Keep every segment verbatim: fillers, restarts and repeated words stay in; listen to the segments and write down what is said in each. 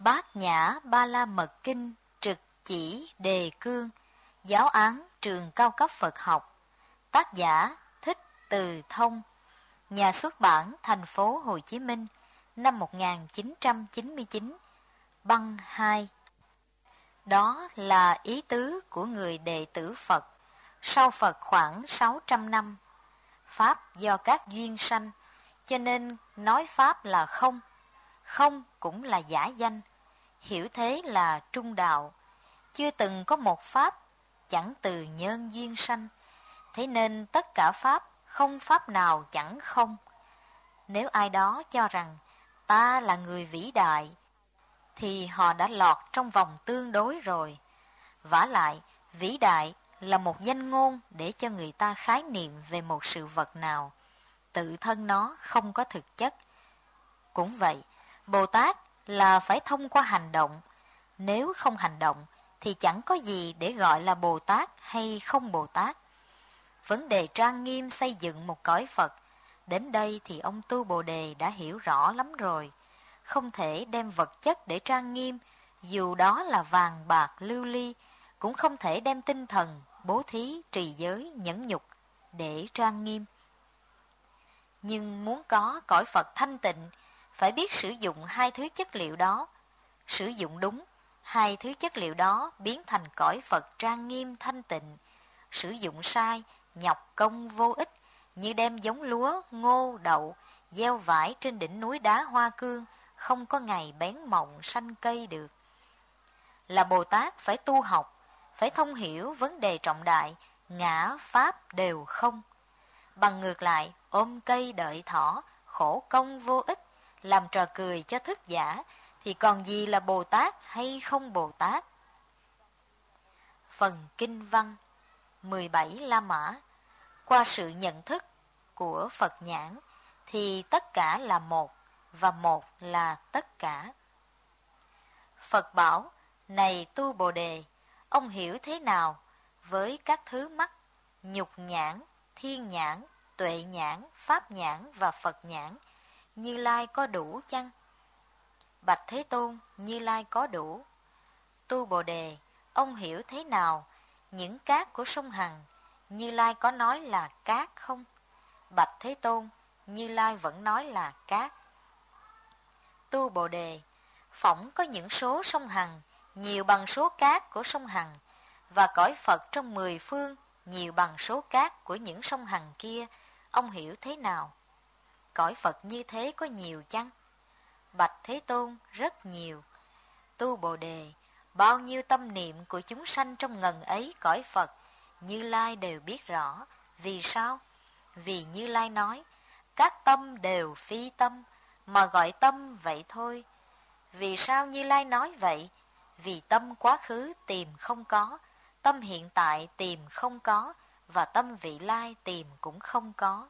Bát Nhã Ba La Mật Kinh trực chỉ đề cương, giáo án trường cao cấp Phật học. Tác giả Thích Từ Thông. Nhà xuất bản thành phố Hồ Chí Minh, năm một nghìn chín trăm chín mươi chín. Băng hai. Đó là ý tứ của người đệ tử Phật sau Phật khoảng sáu trăm năm. Pháp do các duyên sanh, cho nên nói Pháp là không. Không cũng là giả danh, hiểu thế là trung đạo. Chưa từng có một Pháp, chẳng từ nhân duyên sanh. Thế nên tất cả Pháp, không Pháp nào chẳng không. Nếu ai đó cho rằng ta là người vĩ đại, thì họ đã lọt trong vòng tương đối rồi. Vả lại, vĩ đại là một danh ngôn để cho người ta khái niệm về một sự vật nào. Tự thân nó không có thực chất. Cũng vậy, Bồ Tát là phải thông qua hành động. Nếu không hành động, thì chẳng có gì để gọi là Bồ Tát hay không Bồ Tát. Vấn đề trang nghiêm xây dựng một cõi Phật, đến đây thì ông Tu Bồ Đề đã hiểu rõ lắm rồi. Không thể đem vật chất để trang nghiêm, dù đó là vàng bạc lưu ly, cũng không thể đem tinh thần, bố thí, trì giới, nhẫn nhục để trang nghiêm. Nhưng muốn có cõi Phật thanh tịnh, phải biết sử dụng hai thứ chất liệu đó. Sử dụng đúng, hai thứ chất liệu đó biến thành cõi Phật trang nghiêm thanh tịnh. Sử dụng sai, nhọc công vô ích, như đem giống lúa, ngô, đậu, gieo vải trên đỉnh núi đá Hoa Cương, không có ngày bén mộng sanh cây được. Là Bồ Tát phải tu học, phải thông hiểu vấn đề trọng đại, ngã pháp đều không. Bằng ngược lại, ôm cây đợi thỏ, khổ công vô ích, làm trò cười cho thức giả, thì còn gì là Bồ Tát hay không Bồ Tát? Phần Kinh Văn mười bảy La Mã. Qua sự nhận thức của Phật nhãn, thì tất cả là một, và một là tất cả. Phật bảo, này Tu Bồ Đề, ông hiểu thế nào với các thứ mắt, nhục nhãn, thiên nhãn, tuệ nhãn, pháp nhãn và Phật nhãn? Như Lai có đủ chăng? Bạch Thế Tôn, Như Lai có đủ. Tu Bồ Đề, ông hiểu thế nào những cát của sông Hằng? Như Lai có nói là cát không? Bạch Thế Tôn, Như Lai vẫn nói là cát. Tu Bồ Đề, phỏng có những số sông Hằng nhiều bằng số cát của sông Hằng, và cõi Phật trong mười phương nhiều bằng số cát của những sông Hằng kia, ông hiểu thế nào? Cõi Phật như thế có nhiều chăng? Bạch Thế Tôn, rất nhiều. Tu Bồ Đề, bao nhiêu tâm niệm của chúng sanh trong ngần ấy cõi Phật, Như Lai đều biết rõ. Vì sao? Vì Như Lai nói, các tâm đều phi tâm, mà gọi tâm vậy thôi. Vì sao Như Lai nói vậy? Vì tâm quá khứ tìm không có, tâm hiện tại tìm không có, và tâm vị lai tìm cũng không có.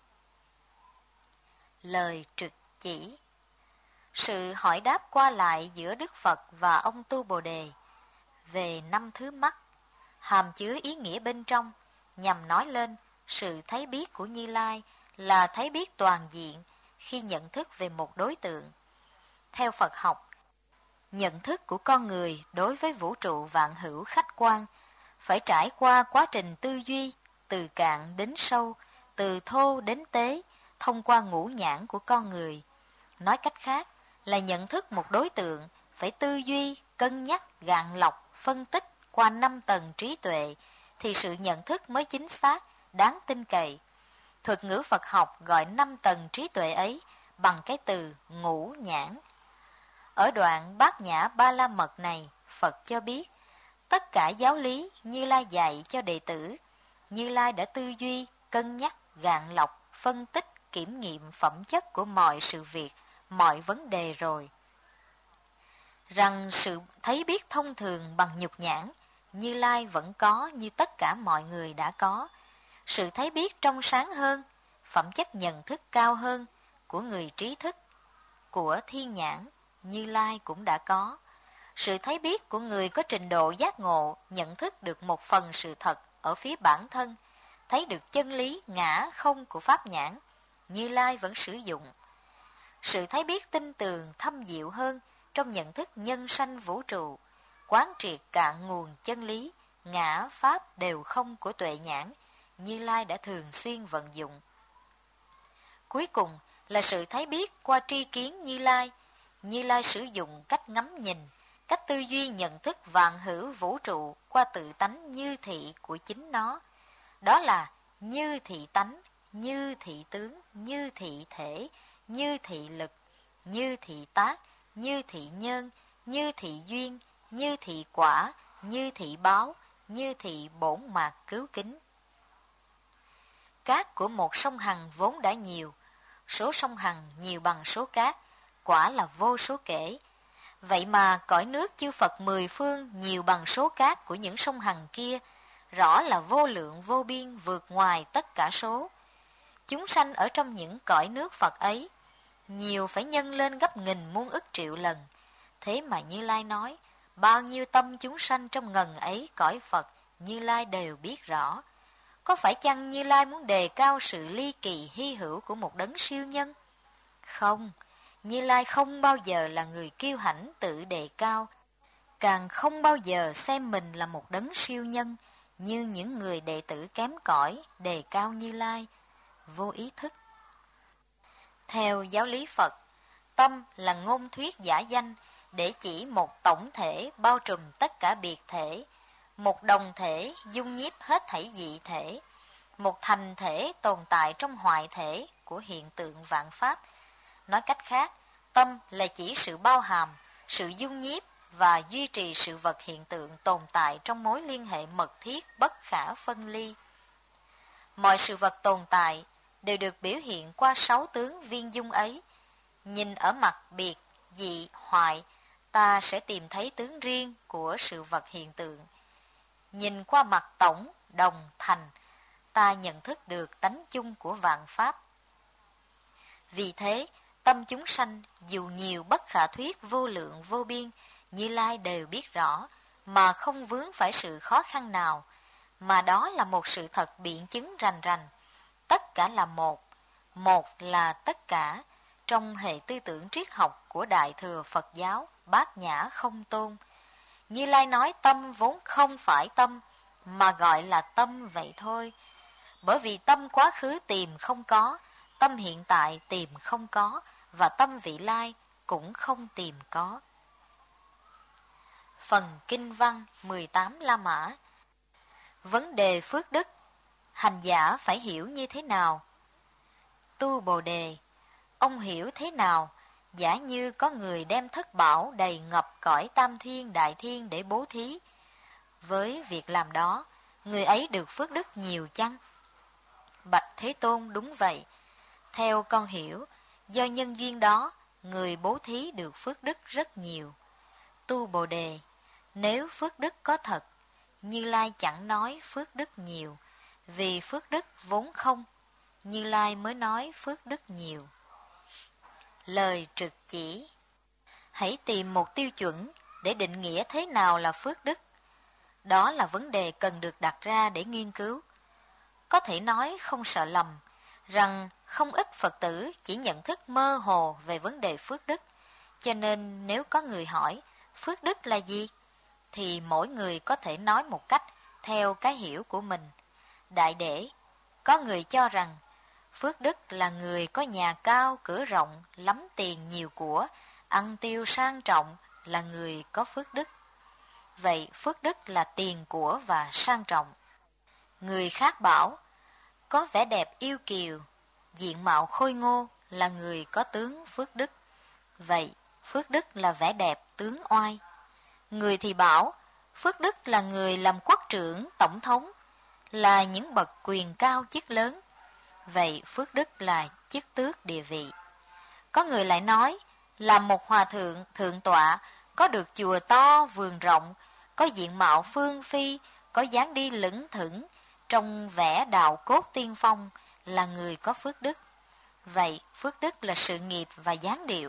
Lời trực chỉ. Sự hỏi đáp qua lại giữa Đức Phật và ông Tu Bồ Đề về năm thứ mắt, hàm chứa ý nghĩa bên trong, nhằm nói lên sự thấy biết của Như Lai là thấy biết toàn diện khi nhận thức về một đối tượng. Theo Phật học, nhận thức của con người đối với vũ trụ vạn hữu khách quan phải trải qua quá trình tư duy, từ cạn đến sâu, từ thô đến tế, thông qua ngũ nhãn của con người. Nói cách khác là nhận thức một đối tượng phải tư duy, cân nhắc, gạn lọc, phân tích qua năm tầng trí tuệ, thì sự nhận thức mới chính xác, đáng tin cậy. Thuật ngữ Phật học gọi năm tầng trí tuệ ấy bằng cái từ ngũ nhãn. Ở đoạn Bát Nhã Ba La Mật này, Phật cho biết, tất cả giáo lý Như Lai dạy cho đệ tử, Như Lai đã tư duy, cân nhắc, gạn lọc, phân tích, kiểm nghiệm phẩm chất của mọi sự việc, mọi vấn đề rồi. Rằng sự thấy biết thông thường bằng nhục nhãn, Như Lai vẫn có như tất cả mọi người đã có. Sự thấy biết trong sáng hơn, phẩm chất nhận thức cao hơn của người trí thức, của thiên nhãn, Như Lai cũng đã có. Sự thấy biết của người có trình độ giác ngộ, nhận thức được một phần sự thật ở phía bản thân, thấy được chân lý ngã không của pháp nhãn, Như Lai vẫn sử dụng. Sự thấy biết tinh tường, thâm diệu hơn trong nhận thức nhân sanh vũ trụ, quán triệt cạn nguồn chân lý, ngã pháp đều không của tuệ nhãn, Như Lai đã thường xuyên vận dụng. Cuối cùng là sự thấy biết qua tri kiến Như Lai. Như Lai sử dụng cách ngắm nhìn, cách tư duy nhận thức vạn hữu vũ trụ qua tự tánh như thị của chính nó. Đó là như thị tánh, như thị tướng, như thị thể, như thị lực, như thị tác, như thị nhân, như thị duyên, như thị quả, như thị báo, như thị bổn mạc cứu kính. Cát của một sông Hằng vốn đã nhiều, số sông Hằng nhiều bằng số cát, quả là vô số kể. Vậy mà cõi nước chư Phật mười phương nhiều bằng số cát của những sông Hằng kia, rõ là vô lượng vô biên vượt ngoài tất cả số. Chúng sanh ở trong những cõi nước Phật ấy, nhiều phải nhân lên gấp nghìn muôn ức triệu lần. Thế mà Như Lai nói, bao nhiêu tâm chúng sanh trong ngần ấy cõi Phật, Như Lai đều biết rõ. Có phải chăng Như Lai muốn đề cao sự ly kỳ hy hữu của một đấng siêu nhân? Không, Như Lai không bao giờ là người kiêu hãnh tự đề cao, càng không bao giờ xem mình là một đấng siêu nhân, như những người đệ tử kém cỏi đề cao Như Lai, vô ý thức. Theo giáo lý Phật, tâm là ngôn thuyết giả danh để chỉ một tổng thể bao trùm tất cả biệt thể, một đồng thể dung nhiếp hết thảy dị thể, một thành thể tồn tại trong hoại thể của hiện tượng vạn pháp. Nói cách khác, tâm là chỉ sự bao hàm, sự dung nhiếp và duy trì sự vật hiện tượng tồn tại trong mối liên hệ mật thiết bất khả phân ly. Mọi sự vật tồn tại đều được biểu hiện qua sáu tướng viên dung ấy. Nhìn ở mặt biệt, dị, hoại, ta sẽ tìm thấy tướng riêng của sự vật hiện tượng. Nhìn qua mặt tổng, đồng, thành, ta nhận thức được tánh chung của vạn pháp. Vì thế, tâm chúng sanh dù nhiều bất khả thuyết vô lượng vô biên, Như Lai đều biết rõ, mà không vướng phải sự khó khăn nào, mà đó là một sự thật biện chứng rành rành. Tất cả là một, một là tất cả, trong hệ tư tưởng triết học của Đại Thừa Phật giáo Bát Nhã Không Tôn. Như Lai nói tâm vốn không phải tâm, mà gọi là tâm vậy thôi. Bởi vì tâm quá khứ tìm không có, tâm hiện tại tìm không có, và tâm vị lai cũng không tìm có. Phần Kinh văn mười tám La Mã. Vấn đề phước đức, hành giả phải hiểu như thế nào? Tu Bồ Đề, ông hiểu thế nào? Giả như có người đem thất bảo đầy ngập cõi tam thiên đại thiên để bố thí, với việc làm đó, người ấy được phước đức nhiều chăng? Bạch Thế Tôn, đúng vậy. Theo con hiểu, do nhân duyên đó, người bố thí được phước đức rất nhiều. Tu Bồ Đề, nếu phước đức có thật, Như Lai chẳng nói phước đức nhiều, vì phước đức vốn không, Như Lai mới nói phước đức nhiều. Lời trực chỉ. Hãy tìm một tiêu chuẩn để định nghĩa thế nào là phước đức. Đó là vấn đề cần được đặt ra để nghiên cứu. Có thể nói không sợ lầm, rằng không ít Phật tử chỉ nhận thức mơ hồ về vấn đề phước đức, cho nên nếu có người hỏi phước đức là gì, thì mỗi người có thể nói một cách theo cái hiểu của mình. Đại để, có người cho rằng phước đức là người có nhà cao, cửa rộng, lắm tiền nhiều của, ăn tiêu sang trọng là người có phước đức. Vậy phước đức là tiền của và sang trọng. Người khác bảo, có vẻ đẹp yêu kiều, diện mạo khôi ngô là người có tướng phước đức. Vậy phước đức là vẻ đẹp tướng oai. Người thì bảo, phước đức là người làm quốc trưởng, tổng thống, là những bậc quyền cao chức lớn. Vậy phước đức là chức tước địa vị. Có người lại nói, làm một hòa thượng, thượng tọa, có được chùa to, vườn rộng, có diện mạo phương phi, có dáng đi lững thững, trong vẻ đạo cốt tiên phong, là người có phước đức. Vậy phước đức là sự nghiệp và dáng điệu.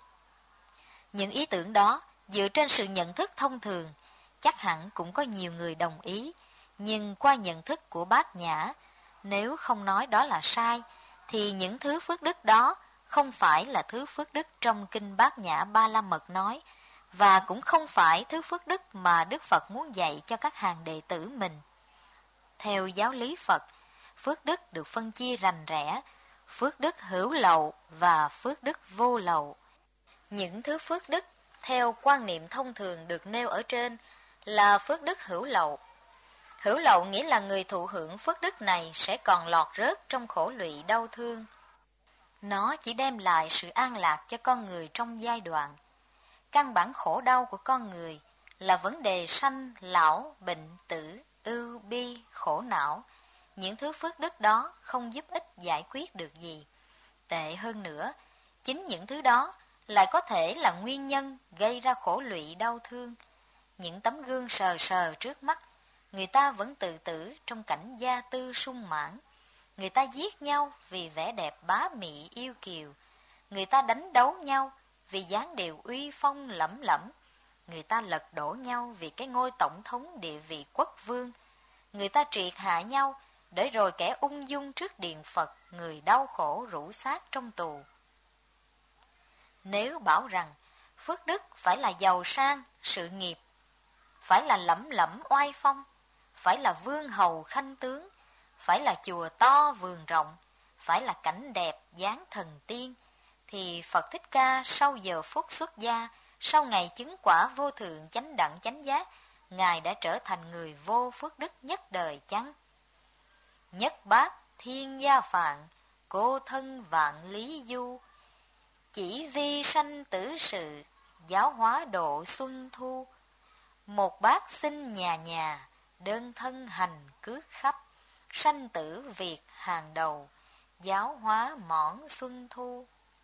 Những ý tưởng đó dựa trên sự nhận thức thông thường, chắc hẳn cũng có nhiều người đồng ý, nhưng qua nhận thức của Bát Nhã, nếu không nói đó là sai, thì những thứ phước đức đó không phải là thứ phước đức trong Kinh Bát Nhã Ba La Mật nói, và cũng không phải thứ phước đức mà Đức Phật muốn dạy cho các hàng đệ tử mình. Theo giáo lý Phật, phước đức được phân chia rành rẽ, phước đức hữu lậu và phước đức vô lậu. Những thứ phước đức theo quan niệm thông thường được nêu ở trên là phước đức hữu lậu. Hữu lậu nghĩa là người thụ hưởng phước đức này sẽ còn lọt rớt trong khổ lụy đau thương. Nó chỉ đem lại sự an lạc cho con người trong giai đoạn. Căn bản khổ đau của con người là vấn đề sanh, lão, bệnh, tử, ưu, bi, khổ não. Những thứ phước đức đó không giúp ích giải quyết được gì. Tệ hơn nữa, chính những thứ đó lại có thể là nguyên nhân gây ra khổ lụy đau thương. Những tấm gương sờ sờ trước mắt, người ta vẫn tự tử trong cảnh gia tư sung mãn. Người ta giết nhau vì vẻ đẹp bá mị yêu kiều. Người ta đánh đấu nhau vì dáng điệu uy phong lẫm lẫm. Người ta lật đổ nhau vì cái ngôi tổng thống địa vị quốc vương. Người ta triệt hạ nhau để rồi kẻ ung dung trước điện Phật, người đau khổ rũ xác trong tù. Nếu bảo rằng phước đức phải là giàu sang, sự nghiệp, phải là lẫm lẫm oai phong, phải là vương hầu khanh tướng, phải là chùa to vườn rộng, phải là cảnh đẹp dáng thần tiên, thì Phật Thích Ca sau giờ phút xuất gia, sau ngày chứng quả vô thượng chánh đẳng chánh giác, Ngài đã trở thành người vô phước đức nhất đời chăng? Nhất bát thiên gia phạn, cô thân vạn lý du, chỉ vi sanh tử sự, giáo hóa độ xuân thu. Một bát sinh nhà nhà, đơn thân hành cước khắp, sanh tử việc hàng đầu, giáo hóa mỏn xuân thu.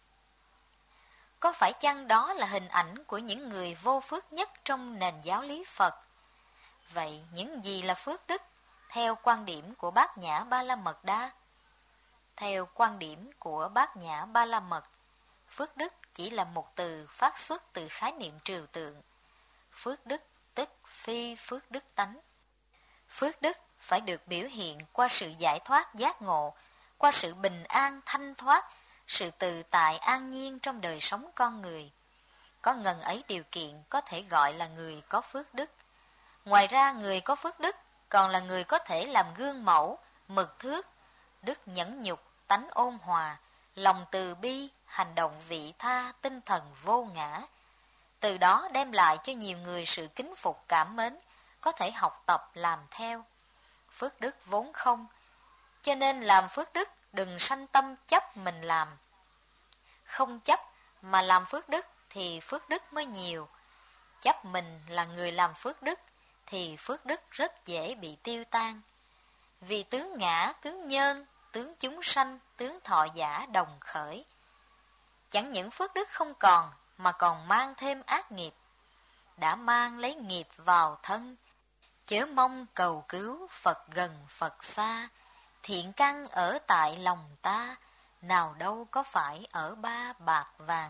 Có phải chăng đó là hình ảnh của những người vô phước nhất trong nền giáo lý Phật? Vậy những gì là phước đức theo quan điểm của Bát Nhã Ba La Mật Đa? Theo quan điểm của Bát Nhã Ba La Mật, phước đức chỉ là một từ phát xuất từ khái niệm trừu tượng. Phước đức tức phi phước đức tánh. Phước đức phải được biểu hiện qua sự giải thoát giác ngộ, qua sự bình an thanh thoát, sự tự tại an nhiên trong đời sống con người. Có ngần ấy điều kiện có thể gọi là người có phước đức. Ngoài ra, người có phước đức còn là người có thể làm gương mẫu, mực thước, đức nhẫn nhục, tánh ôn hòa, lòng từ bi, hành động vị tha, tinh thần vô ngã. Từ đó đem lại cho nhiều người sự kính phục cảm mến, có thể học tập làm theo. Phước đức vốn không, cho nên làm phước đức đừng sanh tâm chấp mình làm. Không chấp mà làm phước đức thì phước đức mới nhiều. Chấp mình là người làm phước đức thì phước đức rất dễ bị tiêu tan. Vì tướng ngã, tướng nhân, tướng chúng sanh, tướng thọ giả đồng khởi. Chẳng những phước đức không còn mà còn mang thêm ác nghiệp. Đã mang lấy nghiệp vào thân, chớ mong cầu cứu Phật gần Phật xa. Thiện căn ở tại lòng ta, nào đâu có phải ở ba bạc vàng.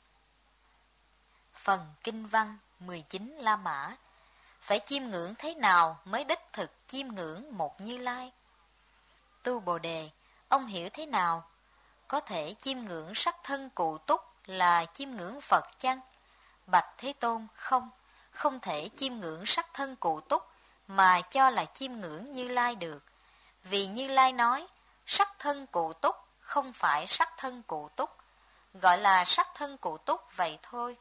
Phần kinh văn mười chín La Mã. Phải chiêm ngưỡng thế nào mới đích thực chiêm ngưỡng một Như Lai? Tu Bồ Đề, ông hiểu thế nào? Có thể chiêm ngưỡng sắc thân cụ túc là chiêm ngưỡng Phật chăng? Bạch Thế Tôn, không, không thể chiêm ngưỡng sắc thân cụ túc mà cho là chiêm ngưỡng Như Lai được. Vì Như Lai nói, sắc thân cụ túc không phải sắc thân cụ túc, gọi là sắc thân cụ túc vậy thôi.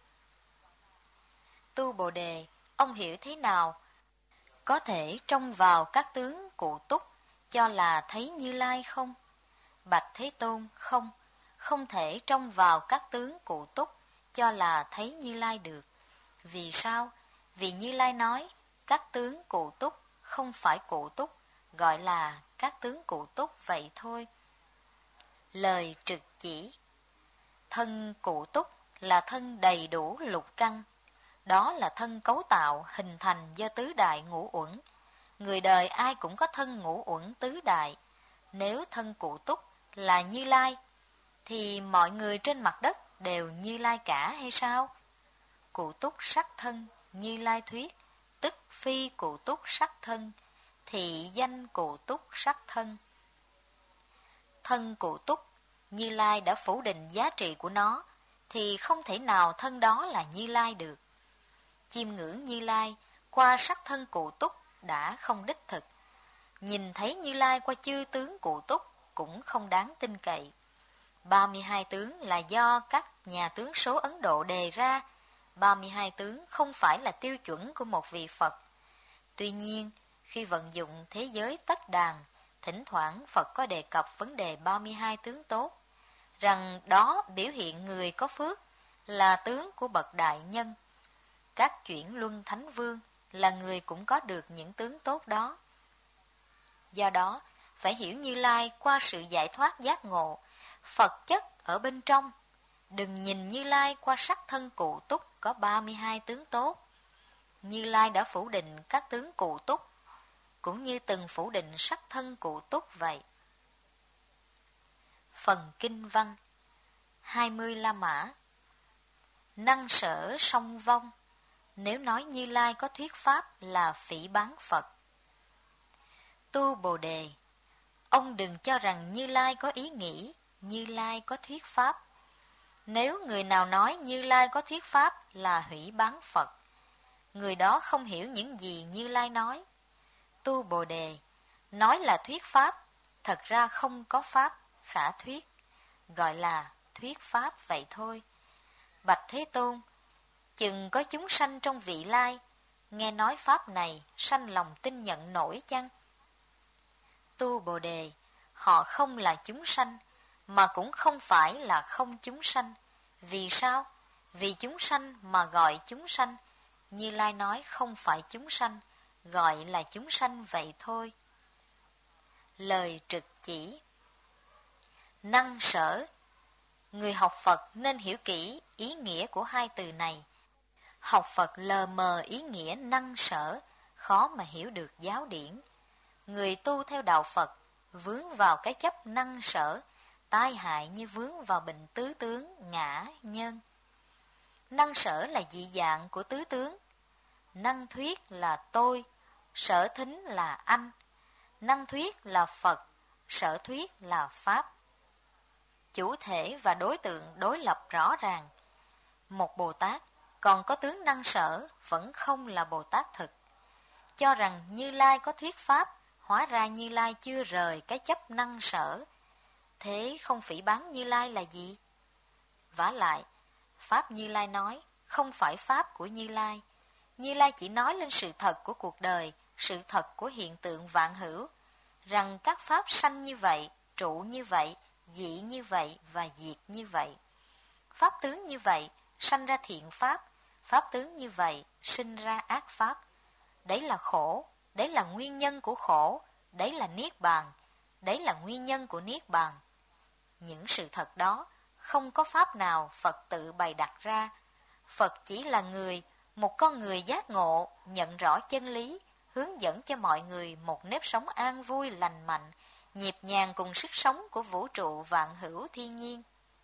Tu Bồ Đề, ông hiểu thế nào? Có thể trông vào các tướng cụ túc cho là thấy Như Lai không? Bạch Thế Tôn, không, không thể trông vào các tướng cụ túc cho là thấy Như Lai được. Vì sao? Vì Như Lai nói, các tướng cụ túc không phải cụ túc, gọi là các tướng cụ túc vậy thôi. Lời trực chỉ. Thân cụ túc là thân đầy đủ lục căn. Đó là thân cấu tạo hình thành do tứ đại ngũ uẩn. Người đời ai cũng có thân ngũ uẩn tứ đại. Nếu thân cụ túc là Như Lai, thì mọi người trên mặt đất đều Như Lai cả hay sao? Cụ túc sắc thân, Như Lai thuyết, tức phi cụ túc sắc thân, thị danh cụ túc sắc thân. Thân cụ túc, Như Lai đã phủ định giá trị của nó, thì không thể nào thân đó là Như Lai được. chiêm ngưỡng Như Lai qua sắc thân Cụ Túc đã không đích thực. Nhìn thấy Như Lai qua chư tướng Cụ Túc cũng không đáng tin cậy. ba mươi hai tướng là do các nhà tướng số Ấn Độ đề ra. ba mươi hai tướng không phải là tiêu chuẩn của một vị Phật. Tuy nhiên, khi vận dụng thế giới tất đàn, thỉnh thoảng Phật có đề cập vấn đề ba mươi hai tướng tốt, rằng đó biểu hiện người có phước, là tướng của bậc đại nhân. Các chuyển luân thánh vương là người cũng có được những tướng tốt đó. Do đó, phải hiểu Như Lai qua sự giải thoát giác ngộ, Phật chất ở bên trong. Đừng nhìn Như Lai qua sắc thân Cụ Túc có ba mươi hai tướng tốt. Như Lai đã phủ định các tướng Cụ Túc, cũng như từng phủ định sắc thân Cụ Túc vậy. Phần kinh văn hai mươi La Mã. Năng sở song vong, nếu nói Như Lai có thuyết pháp là phỉ báng Phật. Tu Bồ Đề, ông đừng cho rằng Như Lai có ý nghĩ, Như Lai có thuyết pháp. Nếu người nào nói Như Lai có thuyết pháp là hủy báng Phật, người đó không hiểu những gì Như Lai nói. Tu Bồ Đề, nói là thuyết pháp, thật ra không có pháp khả thuyết, gọi là thuyết pháp vậy thôi. Bạch Thế Tôn, chừng có chúng sanh trong vị lai, nghe nói pháp này, sanh lòng tin nhận nổi chăng? Tu Bồ Đề, họ không là chúng sanh, mà cũng không phải là không chúng sanh. Vì sao? Vì chúng sanh mà gọi chúng sanh. Như Lai nói không phải chúng sanh, gọi là chúng sanh vậy thôi. Lời trực chỉ. Năng sở. Người học Phật nên hiểu kỹ ý nghĩa của hai từ này. Học Phật lờ mờ ý nghĩa năng sở, khó mà hiểu được giáo điển. Người tu theo đạo Phật vướng vào cái chấp năng sở, tai hại như vướng vào bệnh tứ tướng, ngã, nhân. Năng sở là dị dạng của tứ tướng. Năng thuyết là tôi, sở thính là anh. Năng thuyết là Phật, sở thuyết là Pháp. Chủ thể và đối tượng đối lập rõ ràng. Một Bồ Tát còn có tướng năng sở vẫn không là Bồ Tát thực. Cho rằng Như Lai có thuyết Pháp, hóa ra Như Lai chưa rời cái chấp năng sở. Thế không phỉ báng Như Lai là gì? Vả lại, Pháp Như Lai nói không phải Pháp của Như Lai. Như Lai chỉ nói lên sự thật của cuộc đời, sự thật của hiện tượng vạn hữu, rằng các Pháp sanh như vậy, trụ như vậy, dị như vậy và diệt như vậy. Pháp tướng như vậy, sanh ra thiện Pháp, Pháp tướng như vậy, sinh ra ác Pháp. Đấy là khổ, đấy là nguyên nhân của khổ, đấy là Niết Bàn, đấy là nguyên nhân của Niết Bàn. Những sự thật đó, không có Pháp nào Phật tự bày đặt ra. Phật chỉ là người, một con người giác ngộ, nhận rõ chân lý, hướng dẫn cho mọi người một nếp sống an vui lành mạnh, nhịp nhàng cùng sức sống của vũ trụ vạn hữu thiên nhiên.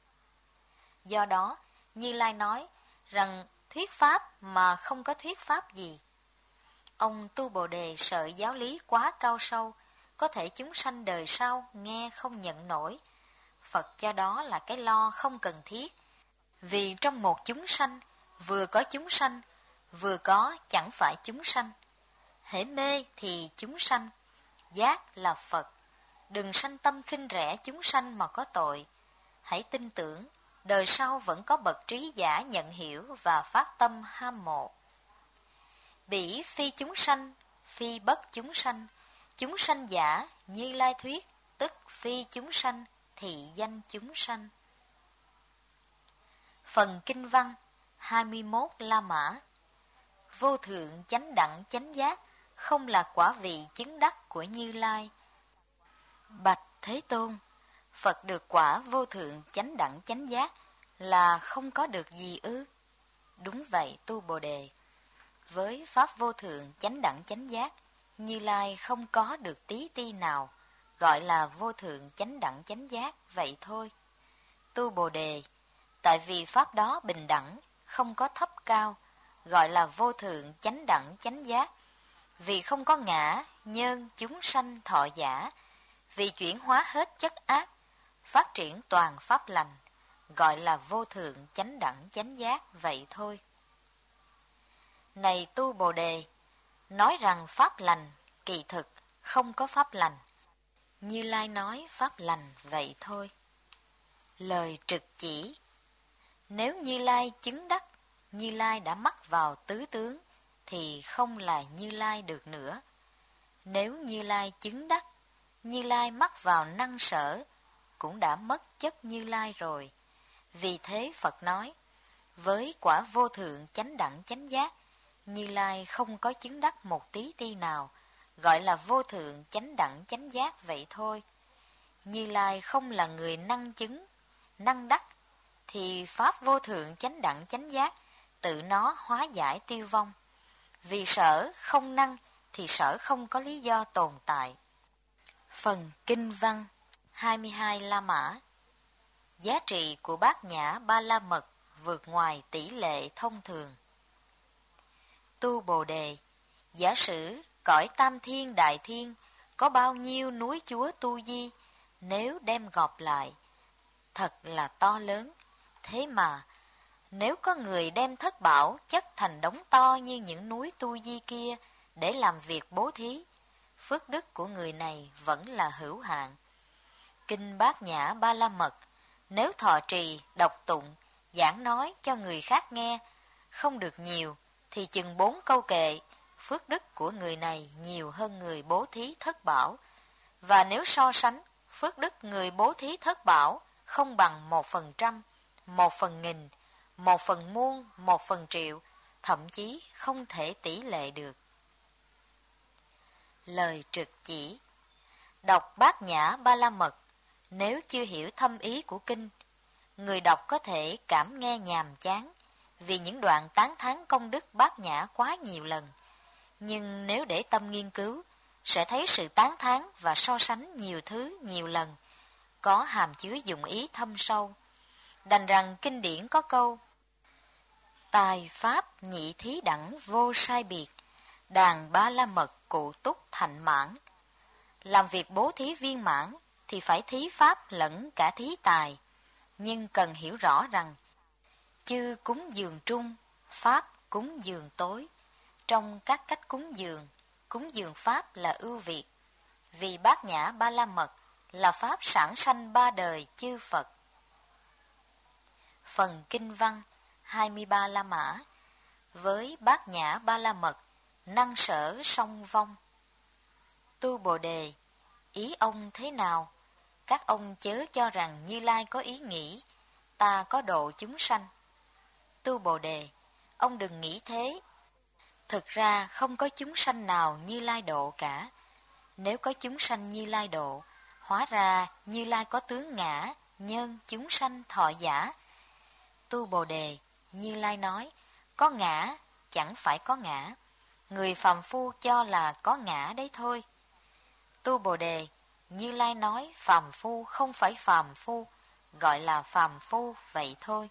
Do đó, Như Lai nói rằng thuyết Pháp mà không có thuyết Pháp gì. Ông Tu Bồ Đề sợ giáo lý quá cao sâu, có thể chúng sanh đời sau nghe không nhận nổi. Phật cho đó là cái lo không cần thiết. Vì trong một chúng sanh, vừa có chúng sanh, vừa có chẳng phải chúng sanh. Hễ mê thì chúng sanh, giác là Phật. Đừng sanh tâm khinh rẻ chúng sanh mà có tội. Hãy tin tưởng, đời sau vẫn có bậc trí giả nhận hiểu và phát tâm ham mộ. Bỉ phi chúng sanh, phi bất chúng sanh, chúng sanh giả, Như Lai thuyết, tức phi chúng sanh, thị danh chúng sanh. Phần kinh văn hai mươi mốt La Mã. Vô thượng chánh đẳng chánh giác không là quả vị chứng đắc của Như Lai. Bạch Thế Tôn, Phật được quả vô thượng chánh đẳng chánh giác là không có được gì ư? Đúng vậy Tu Bồ Đề. Với pháp vô thượng chánh đẳng chánh giác, Như Lai không có được tí ti nào, gọi là vô thượng chánh đẳng chánh giác vậy thôi. Tu Bồ Đề, tại vì pháp đó bình đẳng, không có thấp cao, gọi là vô thượng chánh đẳng chánh giác. Vì không có ngã, nhân, chúng sanh, thọ giả, vì chuyển hóa hết chất ác, phát triển toàn pháp lành, gọi là vô thượng chánh đẳng chánh giác vậy thôi. Này tu Bồ Đề, nói rằng pháp lành, kỳ thực không có pháp lành. Như Lai nói pháp lành vậy thôi. Lời trực chỉ. Nếu Như Lai chứng đắc, Như Lai đã mắc vào tứ tướng, thì không là Như Lai được nữa. Nếu Như Lai chứng đắc, Như Lai mắc vào năng sở, cũng đã mất chất Như Lai rồi. Vì thế Phật nói, với quả vô thượng chánh đẳng chánh giác, Như Lai không có chứng đắc một tí ti nào, gọi là vô thượng chánh đẳng chánh giác vậy thôi. Như Lai không là người năng chứng, năng đắc, thì pháp vô thượng chánh đẳng chánh giác tự nó hóa giải tiêu vong. Vì sở không năng thì sở không có lý do tồn tại. Phần Kinh văn hai mươi hai La Mã. Giá trị của Bát Nhã Ba La Mật vượt ngoài tỷ lệ thông thường. Tu Bồ Đề, giả sử cõi Tam Thiên Đại Thiên có bao nhiêu núi chúa tu di, nếu đem gộp lại, thật là to lớn. Thế mà, nếu có người đem thất bảo chất thành đống to như những núi tu di kia để làm việc bố thí, phước đức của người này vẫn là hữu hạn. Kinh Bát Nhã Ba La Mật, nếu thọ trì, đọc tụng, giảng nói cho người khác nghe, không được nhiều, thì chừng bốn câu kệ, phước đức của người này nhiều hơn người bố thí thất bảo. Và nếu so sánh, phước đức người bố thí thất bảo không bằng một phần trăm, một phần nghìn, một phần muôn, một phần triệu, thậm chí không thể tỷ lệ được. Lời trực chỉ. Đọc Bát Nhã Ba La Mật, nếu chưa hiểu thâm ý của kinh, người đọc có thể cảm nghe nhàm chán, vì những đoạn tán thán công đức Bát Nhã quá nhiều lần. Nhưng nếu để tâm nghiên cứu, sẽ thấy sự tán thán và so sánh nhiều thứ nhiều lần, có hàm chứa dụng ý thâm sâu. Đành rằng kinh điển có câu: tài pháp nhị thí đẳng vô sai biệt, đàn ba la mật cụ túc thạnh mãn. Làm việc bố thí viên mãn thì phải thí pháp lẫn cả thí tài, nhưng cần hiểu rõ rằng chư cúng dường trung, pháp cúng dường tối. Trong các cách cúng dường, cúng dường pháp là ưu việt, vì Bát Nhã Ba La Mật là pháp sản sanh ba đời chư Phật. Phần Kinh văn hai mươi ba La Mã. Với Bát Nhã Ba La Mật, năng sở song vong. Tu Bồ Đề, ý ông thế nào? Các ông chớ cho rằng Như Lai có ý nghĩ ta có độ chúng sanh. Tu Bồ Đề, ông đừng nghĩ thế. Thực ra không có chúng sanh nào Như Lai độ cả. Nếu có chúng sanh Như Lai độ, hóa ra Như Lai có tướng ngã, nhân, chúng sanh, thọ giả. Tu Bồ Đề, Như Lai nói, có ngã, chẳng phải có ngã. Người phàm phu cho là có ngã đấy thôi. Tu Bồ Đề, Như Lai nói phàm phu không phải phàm phu, gọi là phàm phu vậy thôi.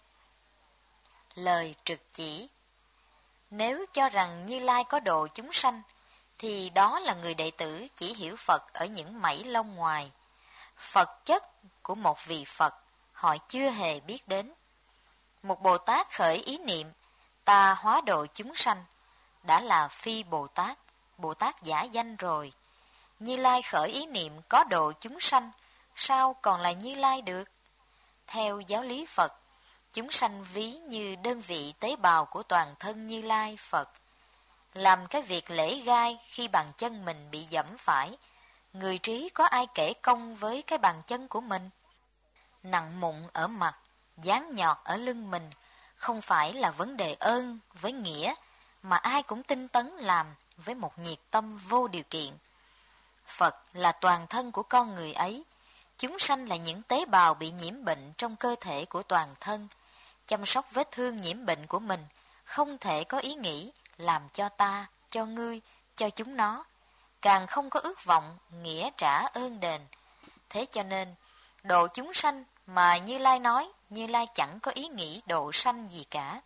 Lời trực chỉ. Nếu cho rằng Như Lai có độ chúng sanh, thì đó là người đệ tử chỉ hiểu Phật ở những mảy lông ngoài. Phật chất của một vị Phật, họ chưa hề biết đến. Một Bồ Tát khởi ý niệm, ta hóa độ chúng sanh, đã là phi Bồ Tát, Bồ Tát giả danh rồi. Như Lai khởi ý niệm có độ chúng sanh, sao còn là Như Lai được? Theo giáo lý Phật, chúng sanh ví như đơn vị tế bào của toàn thân Như Lai Phật. Làm cái việc lễ gai khi bàn chân mình bị dẫm phải, người trí có ai kể công với cái bàn chân của mình? Nặng mụn ở mặt, dán nhọt ở lưng mình, không phải là vấn đề ơn với nghĩa, mà ai cũng tinh tấn làm với một nhiệt tâm vô điều kiện. Phật là toàn thân của con người ấy, chúng sanh là những tế bào bị nhiễm bệnh trong cơ thể của toàn thân. Chăm sóc vết thương nhiễm bệnh của mình, không thể có ý nghĩ làm cho ta, cho ngươi, cho chúng nó, càng không có ước vọng nghĩa trả ơn đền. Thế cho nên, độ chúng sanh mà Như Lai nói, Như Lai chẳng có ý nghĩ độ sanh gì cả.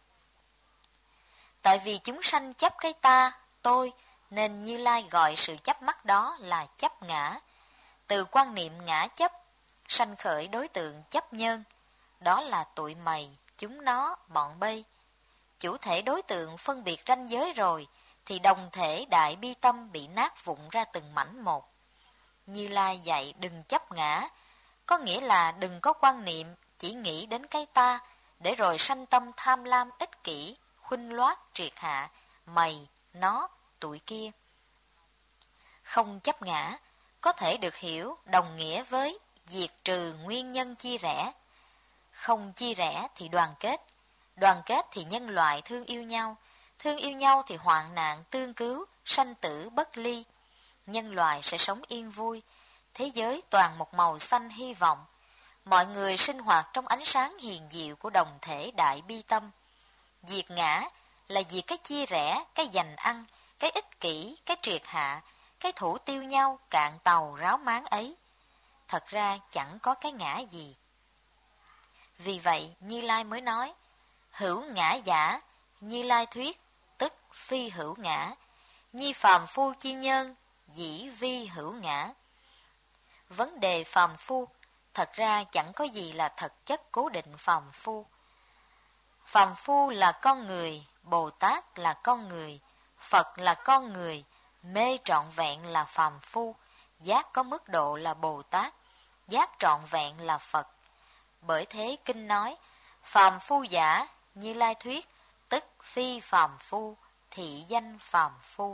Tại vì chúng sanh chấp cái ta, tôi, nên Như Lai gọi sự chấp mắc đó là chấp ngã. Từ quan niệm ngã chấp, sanh khởi đối tượng chấp nhân, đó là tụi mày, chúng nó, bọn bây. chủ thể đối tượng phân biệt ranh giới rồi, thì đồng thể đại bi tâm bị nát vụn ra từng mảnh một. Như Lai dạy đừng chấp ngã, có nghĩa là đừng có quan niệm chỉ nghĩ đến cái ta, để rồi sanh tâm tham lam ích kỷ, khuynh loát triệt hạ, mày, nó, tụi kia. Không chấp ngã có thể được hiểu đồng nghĩa với diệt trừ nguyên nhân chia rẽ. Không chia rẽ thì đoàn kết, đoàn kết thì nhân loại thương yêu nhau, thương yêu nhau thì hoạn nạn tương cứu, sanh tử bất ly. Nhân loại sẽ sống yên vui, thế giới toàn một màu xanh hy vọng. Mọi người sinh hoạt trong ánh sáng hiền diệu của đồng thể đại bi tâm. Diệt ngã là diệt cái chia rẽ, cái giành ăn, cái ích kỷ, cái triệt hạ, cái thủ tiêu nhau cạn tàu ráo máng ấy. Thật ra chẳng có cái ngã gì. Vì vậy Như Lai mới nói, hữu ngã giả, Như Lai thuyết, tức phi hữu ngã, nhi phàm phu chi nhân, dĩ vi hữu ngã. Vấn đề phàm phu, thật ra chẳng có gì là thật chất cố định phàm phu. Phàm phu là con người, Bồ Tát là con người, Phật là con người, mê trọn vẹn là phàm phu, giác có mức độ là Bồ Tát, giác trọn vẹn là Phật. Bởi thế kinh nói, phàm phu giả, Như Lai thuyết, tức phi phàm phu, thị danh phàm phu.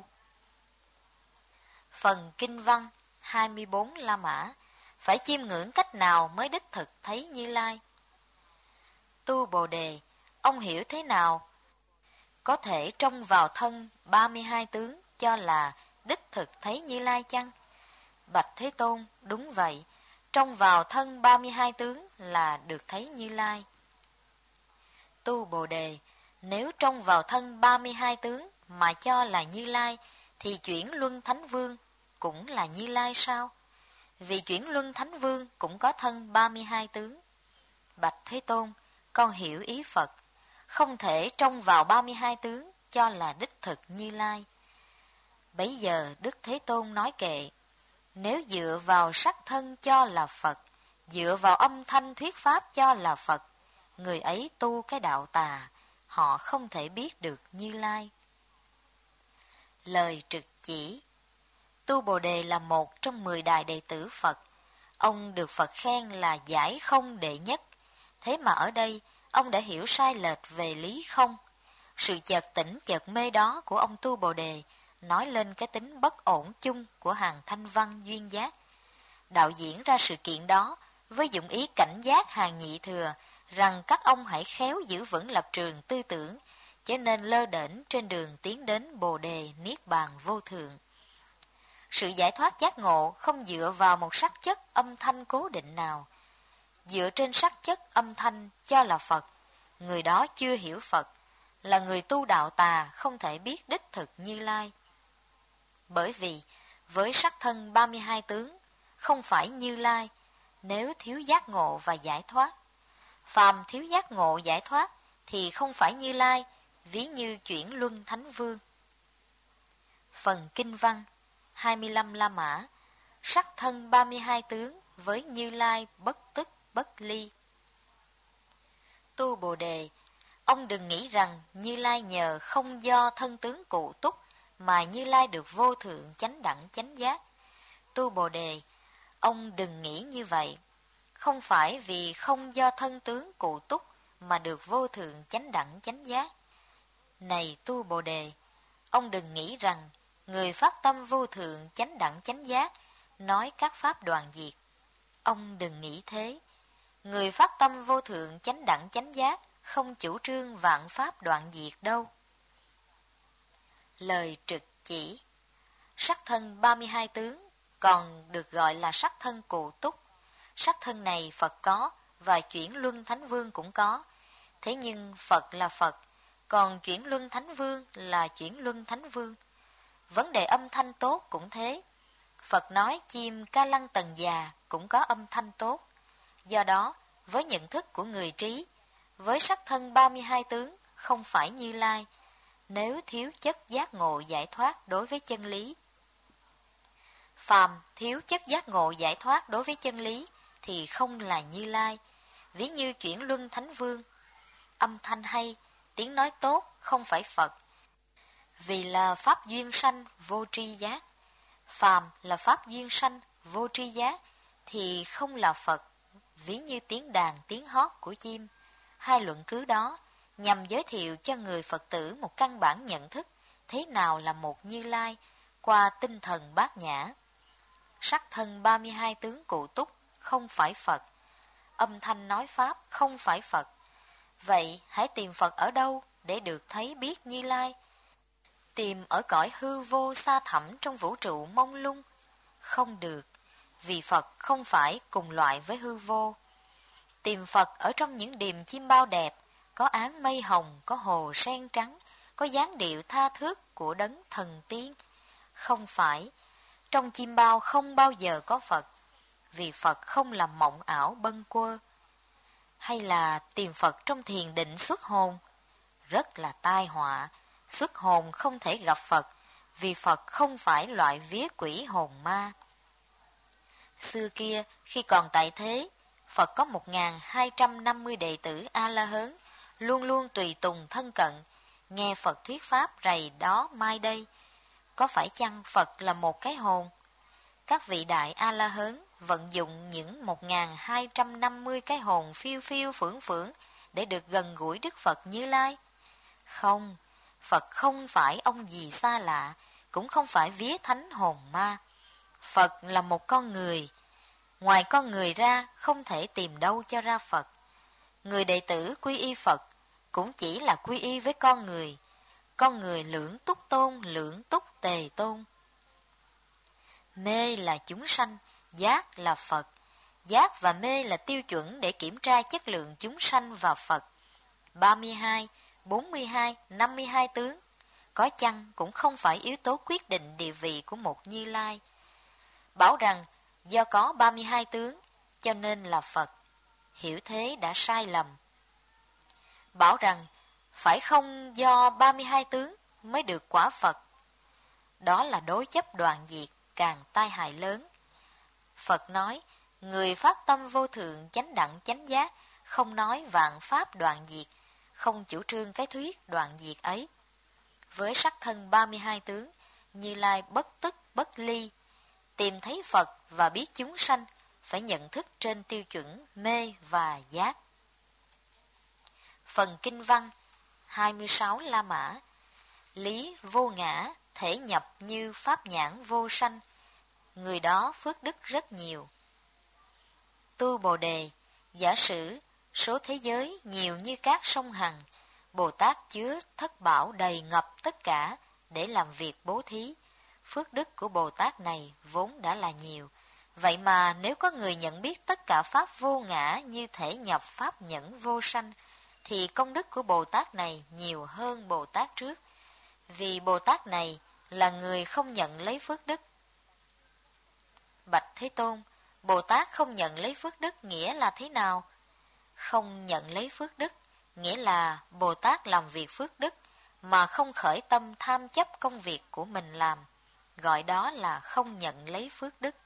Phần kinh văn hai mươi bốn La Mã, phải chiêm ngưỡng cách nào mới đích thực thấy Như Lai? Tu Bồ Đề, ông hiểu thế nào? Có thể trông vào thân ba mươi hai tướng cho là đích thực thấy Như Lai chăng? Bạch Thế Tôn, đúng vậy, trông vào thân ba mươi hai tướng là được thấy Như Lai. Tu Bồ Đề, nếu trông vào thân ba mươi hai tướng mà cho là Như Lai, thì chuyển luân Thánh Vương cũng là Như Lai sao? Vì chuyển luân Thánh Vương cũng có thân ba mươi hai tướng. Bạch Thế Tôn, con hiểu ý Phật, không thể trông vào ba mươi hai tướng cho là đích thực Như Lai. Bấy giờ Đức Thế Tôn nói kệ, nếu dựa vào sắc thân cho là Phật, dựa vào âm thanh thuyết pháp cho là Phật, người ấy tu cái đạo tà, họ không thể biết được Như Lai. Lời trực chỉ. Tu Bồ Đề là một trong mười đại đệ tử Phật. Ông được Phật khen là giải không đệ nhất. Thế mà ở đây, ông đã hiểu sai lệch về lý không. Sự chợt tỉnh chợt mê đó của ông Tu Bồ Đề nói lên cái tính bất ổn chung của hàng thanh văn duyên giác. Đạo diễn ra sự kiện đó với dụng ý cảnh giác hàng nhị thừa rằng các ông hãy khéo giữ vững lập trường tư tưởng, cho nên lơ đễnh trên đường tiến đến Bồ Đề Niết Bàn vô thượng. Sự giải thoát giác ngộ không dựa vào một sắc chất âm thanh cố định nào. Dựa trên sắc chất âm thanh cho là Phật, người đó chưa hiểu Phật, là người tu đạo tà không thể biết đích thực Như Lai. Bởi vì với sắc thân ba mươi hai tướng không phải Như Lai, nếu thiếu giác ngộ và giải thoát. Phàm thiếu giác ngộ giải thoát thì không phải Như Lai, ví như chuyển luân Thánh Vương. Phần kinh văn hai mươi lăm La Mã, sắc thân ba mươi hai tướng với Như Lai bất tức bất ly. Tu Bồ Đề, ông đừng nghĩ rằng Như Lai nhờ không do thân tướng cụ túc mà Như Lai được vô thượng chánh đẳng chánh giác. Tu Bồ Đề, ông đừng nghĩ như vậy. Không phải vì không do thân tướng cụ túc mà được vô thượng chánh đẳng chánh giác. Này Tu Bồ Đề, ông đừng nghĩ rằng người phát tâm vô thượng chánh đẳng chánh giác nói các pháp đoạn diệt. Ông đừng nghĩ thế. Người phát tâm vô thượng chánh đẳng chánh giác không chủ trương vạn pháp đoạn diệt đâu. Lời trực chỉ. Sắc thân ba mươi hai tướng còn được gọi là sắc thân cụ túc. Sắc thân này Phật có và chuyển luân Thánh Vương cũng có. Thế nhưng Phật là Phật, còn chuyển luân Thánh Vương là chuyển luân Thánh Vương. Vấn đề âm thanh tốt cũng thế. Phật nói chim ca lăng tần già cũng có âm thanh tốt. Do đó, với nhận thức của người trí, với sắc thân ba mươi hai tướng không phải Như Lai, nếu thiếu chất giác ngộ giải thoát đối với chân lý. Phàm thiếu chất giác ngộ giải thoát đối với chân lý thì không là Như Lai, ví như chuyển luân Thánh Vương. Âm thanh hay, tiếng nói tốt không phải Phật. Vì là pháp duyên sanh vô tri giác. Phàm là pháp duyên sanh vô tri giác thì không là Phật, ví như tiếng đàn tiếng hót của chim. Hai luận cứ đó nhằm giới thiệu cho người Phật tử một căn bản nhận thức thế nào là một Như Lai qua tinh thần bát nhã. Sắc thân ba mươi hai tướng cụ túc không phải Phật, âm thanh nói Pháp không phải Phật. Vậy hãy tìm Phật ở đâu để được thấy biết Như Lai? Tìm ở cõi hư vô xa thẳm trong vũ trụ mông lung? Không được, vì Phật không phải cùng loại với hư vô. Tìm Phật ở trong những điềm chim bao đẹp, có áng mây hồng, có hồ sen trắng, có dáng điệu tha thước của đấng thần tiên. Không phải, trong chim bao không bao giờ có Phật, vì Phật không làm mộng ảo bâng quơ. Hay là tìm Phật trong thiền định xuất hồn? Rất là tai họa, xuất hồn không thể gặp Phật, vì Phật không phải loại vía quỷ hồn ma. Xưa kia, khi còn tại thế, Phật có một nghìn hai trăm năm mươi đệ tử A-la-hớn, luôn luôn tùy tùng thân cận, nghe Phật thuyết pháp rày đó mai đây. Có phải chăng Phật là một cái hồn? Các vị đại A-la-hớn vận dụng những một nghìn hai trăm năm mươi cái hồn phiêu phiêu phưởng phưởng để được gần gũi Đức Phật Như Lai? Không, Phật không phải ông gì xa lạ, cũng không phải vía thánh hồn ma. Phật là một con người. Ngoài con người ra, không thể tìm đâu cho ra Phật. Người đệ tử quy y Phật cũng chỉ là quy y với con người. Con người lưỡng túc tôn, lưỡng túc tề tôn. Mê là chúng sanh, giác là Phật. Giác và mê là tiêu chuẩn để kiểm tra chất lượng chúng sanh và Phật. ba mươi hai, bốn mươi hai, năm mươi hai tướng, có chăng cũng không phải yếu tố quyết định địa vị của một Như Lai. Bảo rằng do có ba mươi hai tướng cho nên là Phật, hiểu thế đã sai lầm. Bảo rằng phải không do ba mươi hai tướng mới được quả Phật, đó là đối chấp đoạn diệt, càng tai hại lớn. Phật nói, người phát tâm vô thượng chánh đẳng chánh giác, không nói vạn pháp đoạn diệt, không chủ trương cái thuyết đoạn diệt ấy. Với sắc thân ba mươi hai tướng, Như Lai bất tức bất ly, tìm thấy Phật và biết chúng sanh phải nhận thức trên tiêu chuẩn mê và giác. Phần kinh văn hai mươi sáu La Mã. Lý vô ngã, thể nhập như pháp nhãn vô sanh, người đó phước đức rất nhiều. Tu Bồ Đề, giả sử số thế giới nhiều như các sông Hằng, Bồ Tát chứa thất bảo đầy ngập tất cả để làm việc bố thí. Phước đức của Bồ Tát này vốn đã là nhiều. Vậy mà nếu có người nhận biết tất cả pháp vô ngã như thể nhập pháp nhẫn vô sanh, thì công đức của Bồ Tát này nhiều hơn Bồ Tát trước, vì Bồ Tát này là người không nhận lấy phước đức. Bạch Thế Tôn, Bồ Tát không nhận lấy phước đức nghĩa là thế nào? Không nhận lấy phước đức nghĩa là Bồ Tát làm việc phước đức mà không khởi tâm tham chấp công việc của mình làm, gọi đó là không nhận lấy phước đức.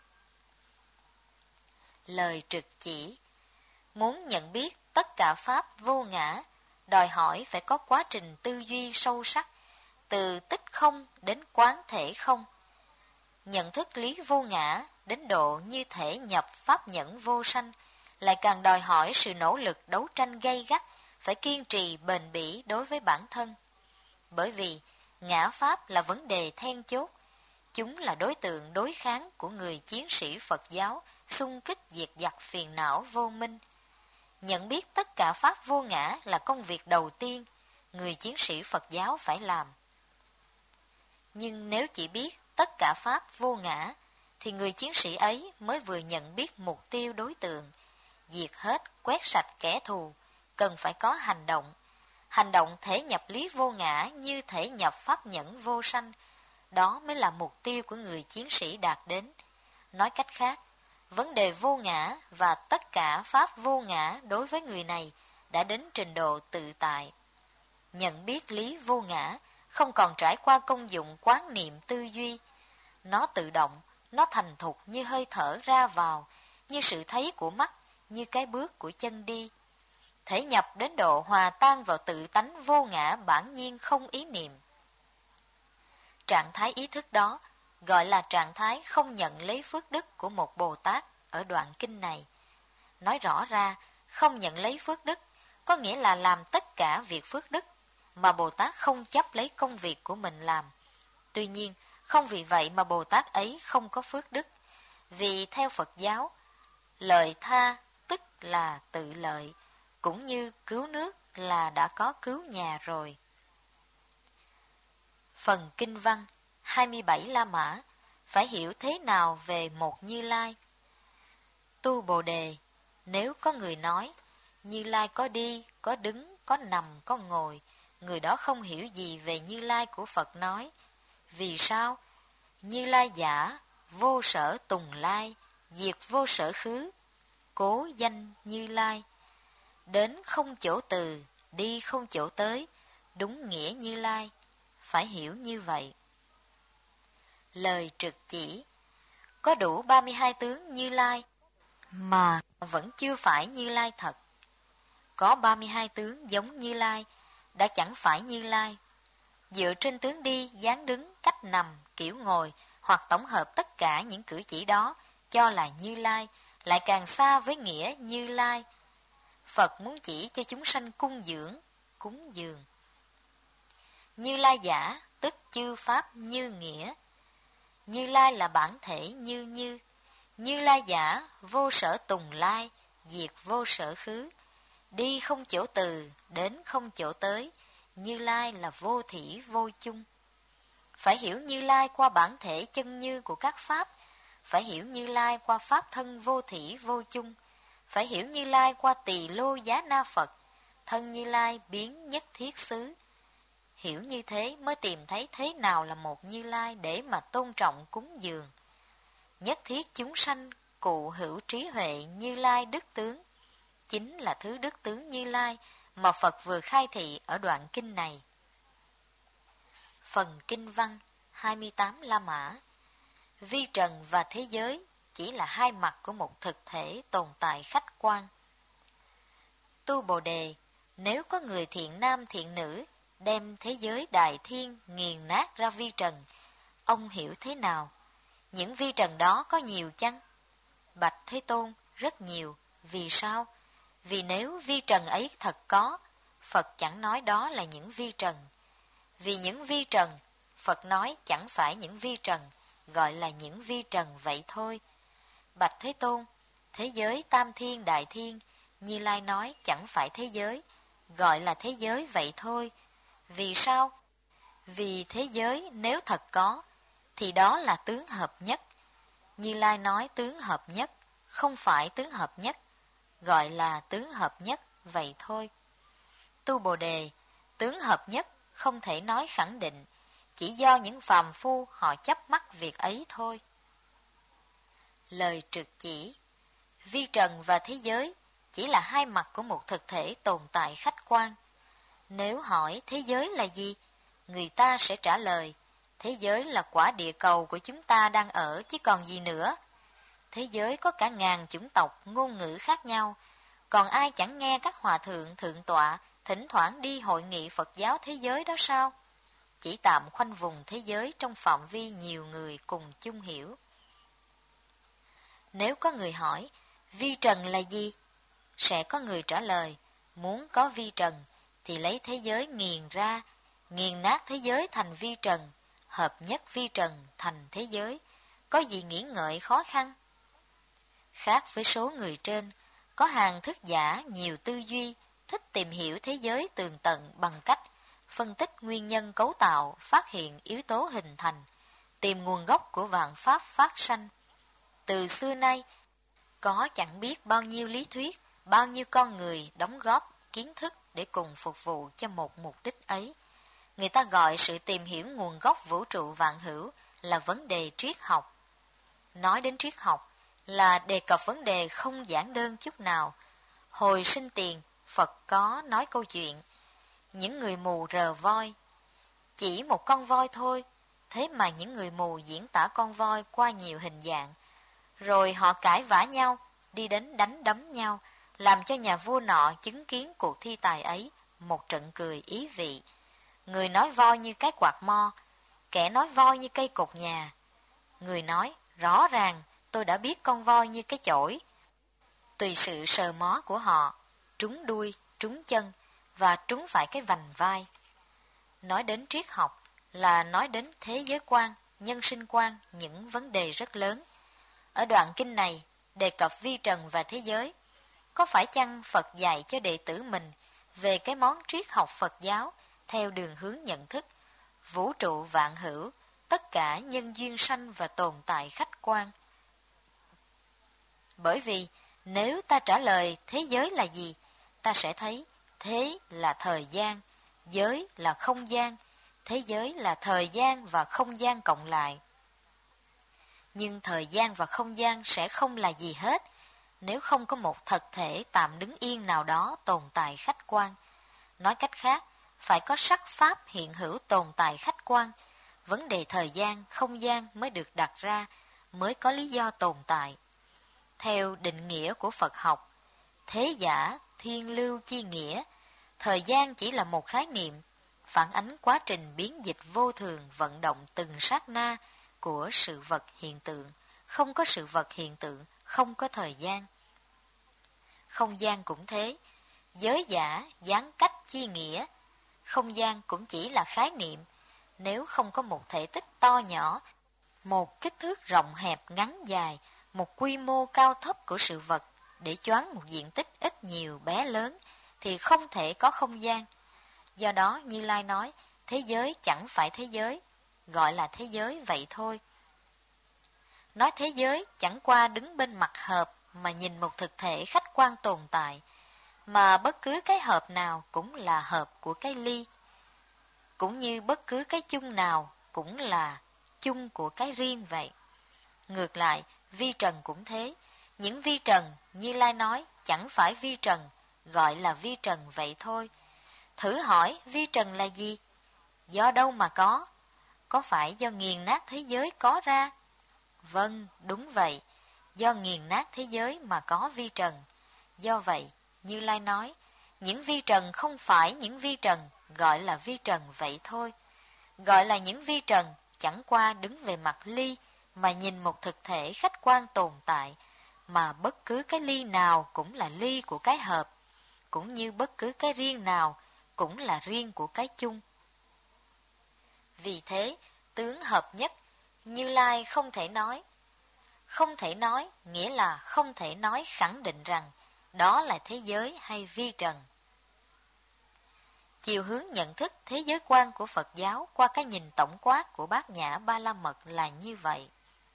Lời trực chỉ. Muốn nhận biết tất cả pháp vô ngã, đòi hỏi phải có quá trình tư duy sâu sắc, từ tích không đến quán thể không. Nhận thức lý vô ngã đến độ như thể nhập pháp nhẫn vô sanh, lại càng đòi hỏi sự nỗ lực đấu tranh gay gắt, phải kiên trì bền bỉ đối với bản thân. Bởi vì ngã pháp là vấn đề then chốt, chúng là đối tượng đối kháng của người chiến sĩ Phật giáo xung kích diệt giặc phiền não vô minh. Nhận biết tất cả pháp vô ngã là công việc đầu tiên người chiến sĩ Phật giáo phải làm. Nhưng nếu chỉ biết tất cả pháp vô ngã, thì người chiến sĩ ấy mới vừa nhận biết mục tiêu đối tượng, diệt hết, quét sạch kẻ thù, cần phải có hành động. Hành động thể nhập lý vô ngã như thể nhập pháp nhẫn vô sanh, đó mới là mục tiêu của người chiến sĩ đạt đến. Nói cách khác, vấn đề vô ngã và tất cả pháp vô ngã đối với người này đã đến trình độ tự tại. Nhận biết lý vô ngã không còn trải qua công dụng quán niệm tư duy. Nó tự động, nó thành thục như hơi thở ra vào, như sự thấy của mắt, như cái bước của chân đi. thể nhập đến độ hòa tan vào tự tánh vô ngã bản nhiên không ý niệm. Trạng thái ý thức đó gọi là trạng thái không nhận lấy phước đức của một Bồ Tát ở đoạn kinh này. Nói rõ ra, không nhận lấy phước đức có nghĩa là làm tất cả việc phước đức mà Bồ Tát không chấp lấy công việc của mình làm. Tuy nhiên, không vì vậy mà Bồ Tát ấy không có phước đức. Vì theo Phật giáo, lợi tha tức là tự lợi, cũng như cứu nước là đã có cứu nhà rồi. Phần kinh văn hai mươi bảy La Mã phải hiểu thế nào về một Như Lai. Tu Bồ Đề, nếu có người nói Như Lai có đi, có đứng, có nằm, có ngồi, người đó không hiểu gì về Như Lai của Phật nói. Vì sao? Như Lai giả, vô sở tùng lai, diệt vô sở khứ, cố danh Như Lai. Đến không chỗ từ, đi không chỗ tới, đúng nghĩa Như Lai. Phải hiểu như vậy. Lời trực chỉ, có đủ ba mươi hai tướng Như Lai, mà vẫn chưa phải Như Lai thật. Có ba mươi hai tướng giống Như Lai, đã chẳng phải Như Lai. Dựa trên tướng đi, dáng đứng, cách nằm, kiểu ngồi, hoặc tổng hợp tất cả những cử chỉ đó, cho là Như Lai, lại càng xa với nghĩa Như Lai. Phật muốn chỉ cho chúng sanh cung dưỡng, cúng dường. Như Lai giả, tức chư Pháp như nghĩa. Như Lai là bản thể như như. Như Lai giả, vô sở tùng lai, diệt vô sở khứ. Đi không chỗ từ, đến không chỗ tới. Như Lai là vô thỉ vô chung. Phải hiểu Như Lai qua bản thể chân như của các Pháp. Phải hiểu Như Lai qua Pháp thân vô thỉ vô chung. Phải hiểu Như Lai qua tỳ lô giá na Phật. Thân Như Lai biến nhất thiết xứ. Hiểu như thế mới tìm thấy thế nào là một Như Lai để mà tôn trọng cúng dường. Nhất thiết chúng sanh cụ hữu trí huệ Như Lai đức tướng. Chính là thứ đức tướng Như Lai mà Phật vừa khai thị ở đoạn kinh này. Phần kinh văn hai mươi tám La Mã. Vi trần và thế giới chỉ là hai mặt của một thực thể tồn tại khách quan. Tu Bồ Đề, nếu có người thiện nam thiện nữ đem thế giới đại thiên nghiền nát ra vi trần, ông hiểu thế nào? Những vi trần đó có nhiều chăng? Bạch Thế Tôn, rất nhiều. Vì sao? Vì nếu vi trần ấy thật có, Phật chẳng nói đó là những vi trần. Vì những vi trần, Phật nói chẳng phải những vi trần, gọi là những vi trần vậy thôi. Bạch Thế Tôn, thế giới tam thiên đại thiên, Như Lai nói chẳng phải thế giới, gọi là thế giới vậy thôi. Vì sao? Vì thế giới nếu thật có, thì đó là tướng hợp nhất. Như Lai nói tướng hợp nhất, không phải tướng hợp nhất, gọi là tướng hợp nhất vậy thôi. Tu Bồ Đề, tướng hợp nhất không thể nói khẳng định, chỉ do những phàm phu họ chấp mắc việc ấy thôi. Lời trực chỉ, vi trần và thế giới chỉ là hai mặt của một thực thể tồn tại khách quan. Nếu hỏi thế giới là gì, người ta sẽ trả lời, thế giới là quả địa cầu của chúng ta đang ở chứ còn gì nữa. Thế giới có cả ngàn chủng tộc, ngôn ngữ khác nhau, còn ai chẳng nghe các hòa thượng, thượng tọa thỉnh thoảng đi hội nghị Phật giáo thế giới đó sao? Chỉ tạm khoanh vùng thế giới trong phạm vi nhiều người cùng chung hiểu. Nếu có người hỏi, vi trần là gì? Sẽ có người trả lời, muốn có vi trần thì lấy thế giới nghiền ra, nghiền nát thế giới thành vi trần, hợp nhất vi trần thành thế giới, có gì nghĩ ngợi khó khăn? Khác với số người trên, có hàng thức giả nhiều tư duy, thích tìm hiểu thế giới tường tận bằng cách phân tích nguyên nhân cấu tạo, phát hiện yếu tố hình thành, tìm nguồn gốc của vạn pháp phát sanh. Từ xưa nay, có chẳng biết bao nhiêu lý thuyết, bao nhiêu con người đóng góp kiến thức để cùng phục vụ cho một mục đích ấy. Người ta gọi sự tìm hiểu nguồn gốc vũ trụ vạn hữu là vấn đề triết học. Nói đến triết học là đề cập vấn đề không giản đơn chút nào. Hồi sinh tiền, Phật có nói câu chuyện những người mù rờ voi. Chỉ một con voi thôi, thế mà những người mù diễn tả con voi qua nhiều hình dạng. Rồi họ cãi vã nhau, đi đến đánh đấm nhau, làm cho nhà vua nọ chứng kiến cuộc thi tài ấy một trận cười ý vị. Người nói voi như cái quạt mo, kẻ nói voi như cây cột nhà. Người nói, rõ ràng tôi đã biết con voi như cái chổi. Tùy sự sờ mó của họ, trúng đuôi, trúng chân và trúng phải cái vành vai. Nói đến triết học là nói đến thế giới quan, nhân sinh quan, những vấn đề rất lớn. Ở đoạn kinh này, đề cập vi trần và thế giới. Có phải chăng Phật dạy cho đệ tử mình về cái món triết học Phật giáo theo đường hướng nhận thức, vũ trụ vạn hữu, tất cả nhân duyên sanh và tồn tại khách quan? Bởi vì nếu ta trả lời thế giới là gì, ta sẽ thấy thế là thời gian, giới là không gian, thế giới là thời gian và không gian cộng lại. Nhưng thời gian và không gian sẽ không là gì hết nếu không có một thực thể tạm đứng yên nào đó tồn tại khách quan. Nói cách khác, phải có sắc pháp hiện hữu tồn tại khách quan, vấn đề thời gian, không gian mới được đặt ra, mới có lý do tồn tại. Theo định nghĩa của Phật học, thế giả, thiên lưu chi nghĩa, thời gian chỉ là một khái niệm, phản ánh quá trình biến dịch vô thường vận động từng sát na của sự vật hiện tượng. Không có sự vật hiện tượng, không có thời gian. Không gian cũng thế, giới giả, gián cách chi nghĩa, không gian cũng chỉ là khái niệm, nếu không có một thể tích to nhỏ, một kích thước rộng hẹp ngắn dài, một quy mô cao thấp của sự vật để choán một diện tích ít nhiều bé lớn, thì không thể có không gian. Do đó Như Lai nói, thế giới chẳng phải thế giới, gọi là thế giới vậy thôi. Nói thế giới chẳng qua đứng bên mặt hợp mà nhìn một thực thể khách quan tồn tại, mà bất cứ cái hợp nào cũng là hợp của cái ly, cũng như bất cứ cái chung nào cũng là chung của cái riêng vậy. Ngược lại, vi trần cũng thế, những vi trần Như Lai nói chẳng phải vi trần, gọi là vi trần vậy thôi. Thử hỏi vi trần là gì? Do đâu mà có? Có phải do nghiền nát thế giới có ra? Vâng, đúng vậy, do nghiền nát thế giới mà có vi trần. Do vậy, Như Lai nói, những vi trần không phải những vi trần, gọi là vi trần vậy thôi. Gọi là những vi trần, chẳng qua đứng về mặt ly, mà nhìn một thực thể khách quan tồn tại, mà bất cứ cái ly nào cũng là ly của cái hợp, cũng như bất cứ cái riêng nào cũng là riêng của cái chung. Vì thế, tướng hợp nhất, Như Lai không thể nói. Không thể nói nghĩa là không thể nói khẳng định rằng đó là thế giới hay vi trần. Chiều hướng nhận thức thế giới quan của Phật giáo qua cái nhìn tổng quát của Bát Nhã Ba La Mật là như vậy.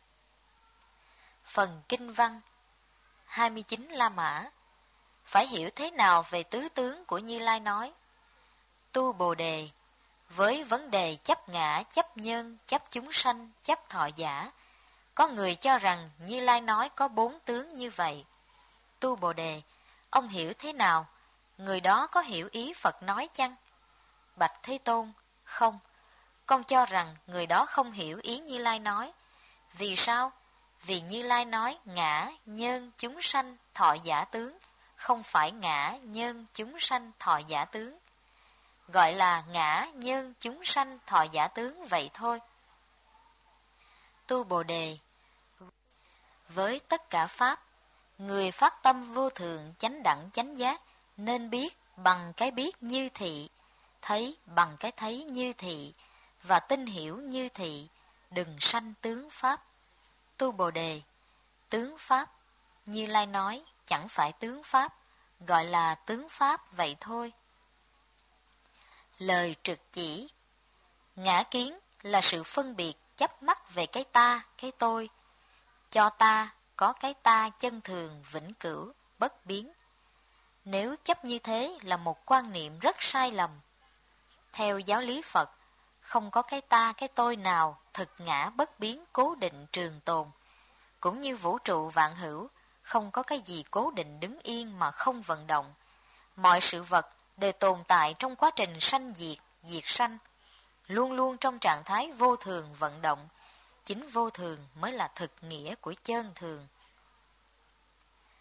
Phần Kinh Văn hai mươi chín La Mã. Phải hiểu thế nào về tứ tướng của Như Lai nói? Tu Bồ Đề, với vấn đề chấp ngã, chấp nhân, chấp chúng sanh, chấp thọ giả, có người cho rằng Như Lai nói có bốn tướng như vậy. Tu Bồ Đề, ông hiểu thế nào? Người đó có hiểu ý Phật nói chăng? Bạch Thế Tôn, không. Con cho rằng người đó không hiểu ý Như Lai nói. Vì sao? Vì Như Lai nói ngã, nhân, chúng sanh, thọ giả tướng, không phải ngã, nhân, chúng sanh, thọ giả tướng. Gọi là ngã, nhân, chúng sanh, thọ giả tướng vậy thôi. Tu Bồ Đề, với tất cả Pháp, người phát tâm vô thượng chánh đẳng chánh giác, nên biết bằng cái biết như thị, thấy bằng cái thấy như thị, và tin hiểu như thị, đừng sanh tướng Pháp. Tu Bồ Đề, tướng Pháp, Như Lai nói chẳng phải tướng Pháp, gọi là tướng Pháp vậy thôi. Lời trực chỉ, ngã kiến là sự phân biệt chấp mắc về cái ta, cái tôi, cho ta có cái ta chân thường, vĩnh cửu, bất biến. Nếu chấp như thế là một quan niệm rất sai lầm. Theo giáo lý Phật, không có cái ta, cái tôi nào thực ngã bất biến, cố định trường tồn. Cũng như vũ trụ vạn hữu, không có cái gì cố định đứng yên mà không vận động. Mọi sự vật đều tồn tại trong quá trình sanh diệt, diệt sanh, luôn luôn trong trạng thái vô thường vận động. Chính vô thường mới là thực nghĩa của chân thường.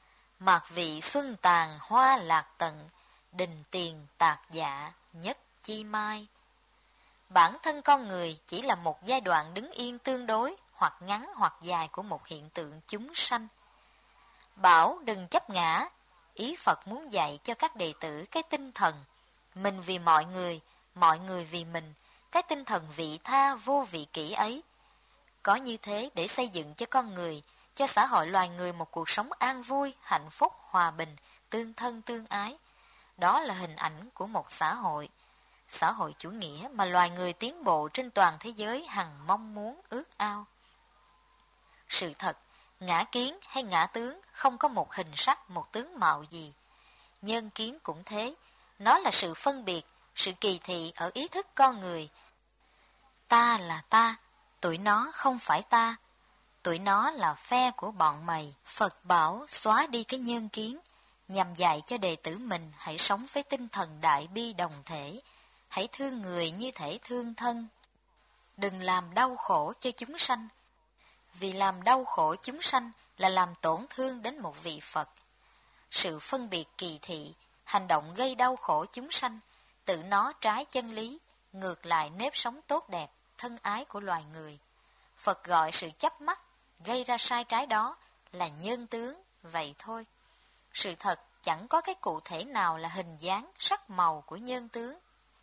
Mạc vị xuân tàn hoa lạc tận, đình tiền tạc dạ nhất chi mai. Bản thân con người chỉ là một giai đoạn đứng yên tương đối, hoặc ngắn hoặc dài của một hiện tượng chúng sanh. Bảo đừng chấp ngã, ý Phật muốn dạy cho các đệ tử cái tinh thần mình vì mọi người, mọi người vì mình, cái tinh thần vị tha vô vị kỷ ấy. Có như thế để xây dựng cho con người, cho xã hội loài người một cuộc sống an vui, hạnh phúc, hòa bình, tương thân tương ái. Đó là hình ảnh của một xã hội, xã hội chủ nghĩa mà loài người tiến bộ trên toàn thế giới hằng mong muốn ước ao. Sự thật, ngã kiến hay ngã tướng không có một hình sắc, một tướng mạo gì. Nhân kiến cũng thế, nó là sự phân biệt, sự kỳ thị ở ý thức con người. Ta là ta, tụi nó không phải ta, tụi nó là phe của bọn mày. Phật bảo xóa đi cái nhân kiến, nhằm dạy cho đệ tử mình hãy sống với tinh thần đại bi đồng thể, hãy thương người như thể thương thân. Đừng làm đau khổ cho chúng sanh, vì làm đau khổ chúng sanh là làm tổn thương đến một vị Phật. Sự phân biệt kỳ thị, hành động gây đau khổ chúng sanh, tự nó trái chân lý, ngược lại nếp sống tốt đẹp, thân ái của loài người. Phật gọi sự chấp mắc, gây ra sai trái đó là nhân tướng, vậy thôi. Sự thật chẳng có cái cụ thể nào là hình dáng, sắc màu của nhân tướng.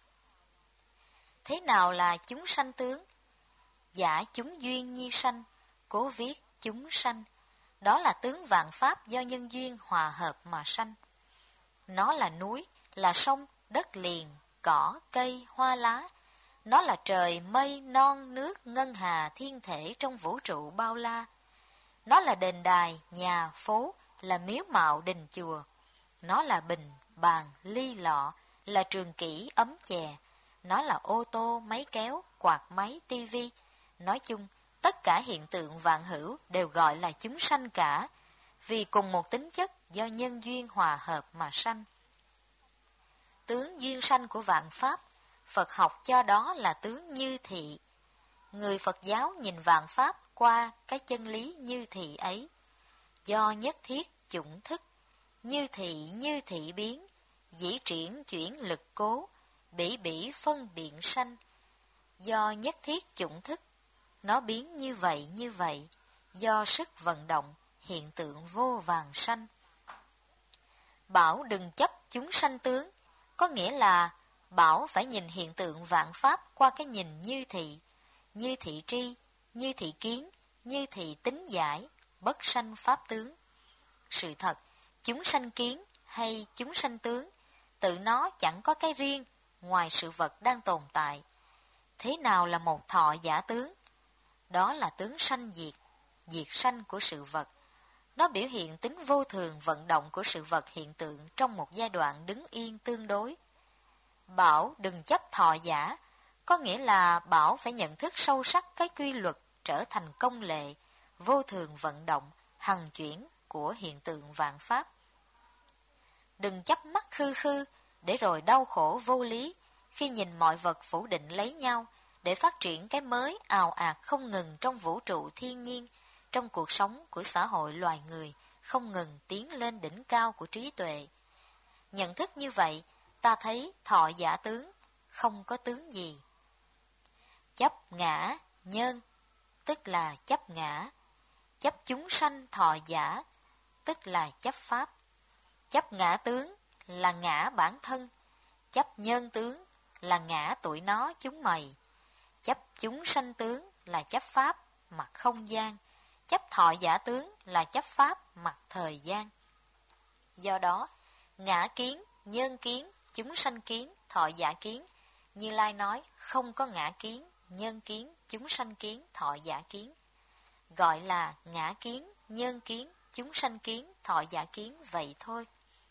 Thế nào là chúng sanh tướng? Giả chúng duyên nhi sanh, cố viết chúng sanh. Đó là tướng vạn pháp do nhân duyên hòa hợp mà sanh. Nó là núi, là sông, đất liền, cỏ, cây, hoa lá. Nó là trời, mây, non, nước, ngân hà, thiên thể trong vũ trụ bao la. Nó là đền đài, nhà, phố, là miếu mạo đình chùa. Nó là bình, bàn, ly lọ, là trường kỷ, ấm chè. Nó là ô tô, máy kéo, quạt máy, tivi. Nói chung, tất cả hiện tượng vạn hữu đều gọi là chúng sanh cả, vì cùng một tính chất do nhân duyên hòa hợp mà sanh. Tướng duyên sanh của vạn pháp, Phật học cho đó là tướng như thị. Người Phật giáo nhìn vạn pháp qua cái chân lý như thị ấy. Do nhất thiết chủng thức, như thị như thị biến, dĩ triển chuyển lực cố, bỉ bỉ phân biện sanh. Do nhất thiết chủng thức, nó biến như vậy như vậy, do sức vận động, hiện tượng vô vàn sanh. Bảo đừng chấp chúng sanh tướng, có nghĩa là bảo phải nhìn hiện tượng vạn pháp qua cái nhìn như thị, như thị tri, như thị kiến, như thị tính giải, bất sanh pháp tướng. Sự thật, chúng sanh kiến hay chúng sanh tướng, tự nó chẳng có cái riêng ngoài sự vật đang tồn tại. Thế nào là một thọ giả tướng? Đó là tướng sanh diệt, diệt sanh của sự vật. Nó biểu hiện tính vô thường vận động của sự vật hiện tượng trong một giai đoạn đứng yên tương đối. Bảo đừng chấp thọ giả, có nghĩa là bảo phải nhận thức sâu sắc cái quy luật trở thành công lệ, vô thường vận động, hằng chuyển của hiện tượng vạn pháp. Đừng chấp mắc khư khư, để rồi đau khổ vô lý, khi nhìn mọi vật phủ định lấy nhau, để phát triển cái mới ào ạt không ngừng trong vũ trụ thiên nhiên, trong cuộc sống của xã hội loài người, không ngừng tiến lên đỉnh cao của trí tuệ. Nhận thức như vậy, ta thấy thọ giả tướng, không có tướng gì. Chấp ngã, nhân, tức là chấp ngã. Chấp chúng sanh thọ giả, tức là chấp pháp. Chấp ngã tướng là ngã bản thân, chấp nhân tướng là ngã tụi nó chúng mày. Chấp chúng sanh tướng là chấp pháp mặt không gian, chấp thọ giả tướng là chấp pháp mặt thời gian. Do đó, ngã kiến, nhân kiến, chúng sanh kiến, thọ giả kiến, Như Lai nói không có ngã kiến, nhân kiến, chúng sanh kiến, thọ giả kiến. Gọi là ngã kiến, nhân kiến, chúng sanh kiến, thọ giả kiến vậy thôi.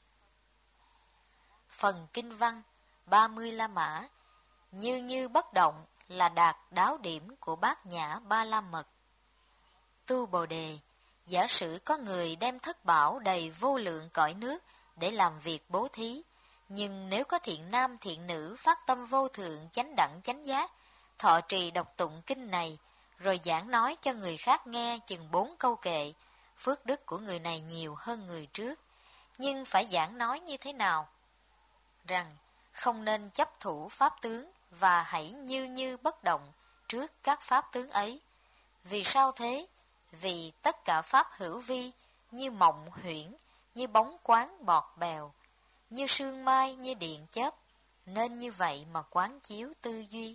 Phần kinh văn ba mươi La Mã, như như bất động là đạt đáo điểm của Bát Nhã Ba La Mật. Tu Bồ Đề, giả sử có người đem thất bảo đầy vô lượng cõi nước để làm việc bố thí, nhưng nếu có thiện nam thiện nữ phát tâm vô thượng chánh đẳng chánh giác, thọ trì đọc tụng kinh này, rồi giảng nói cho người khác nghe chừng bốn câu kệ, phước đức của người này nhiều hơn người trước. nhưng phải giảng nói như thế nào? Rằng không nên chấp thủ pháp tướng và hãy như như bất động trước các pháp tướng ấy. Vì sao thế? Vì tất cả pháp hữu vi, như mộng huyễn, như bóng quáng bọt bèo, như sương mai, như điện chớp, nên như vậy mà quán chiếu tư duy.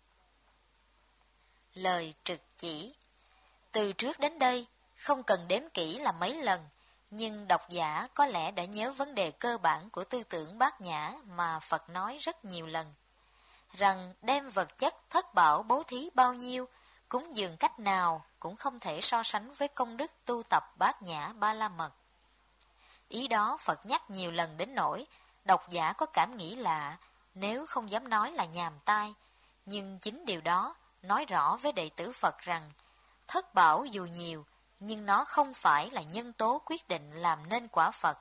Lời trực chỉ. Từ trước đến đây, không cần đếm kỹ là mấy lần, nhưng độc giả có lẽ đã nhớ vấn đề cơ bản của tư tưởng Bát Nhã mà Phật nói rất nhiều lần. Rằng đem vật chất thất bảo bố thí bao nhiêu, cúng dường cách nào cũng không thể so sánh với công đức tu tập Bát Nhã Ba La Mật. Ý đó Phật nhắc nhiều lần đến nỗi độc giả có cảm nghĩ lạ, nếu không dám nói là nhàm tai. Nhưng chính điều đó nói rõ với đệ tử Phật rằng thất bảo dù nhiều, nhưng nó không phải là nhân tố quyết định làm nên quả Phật.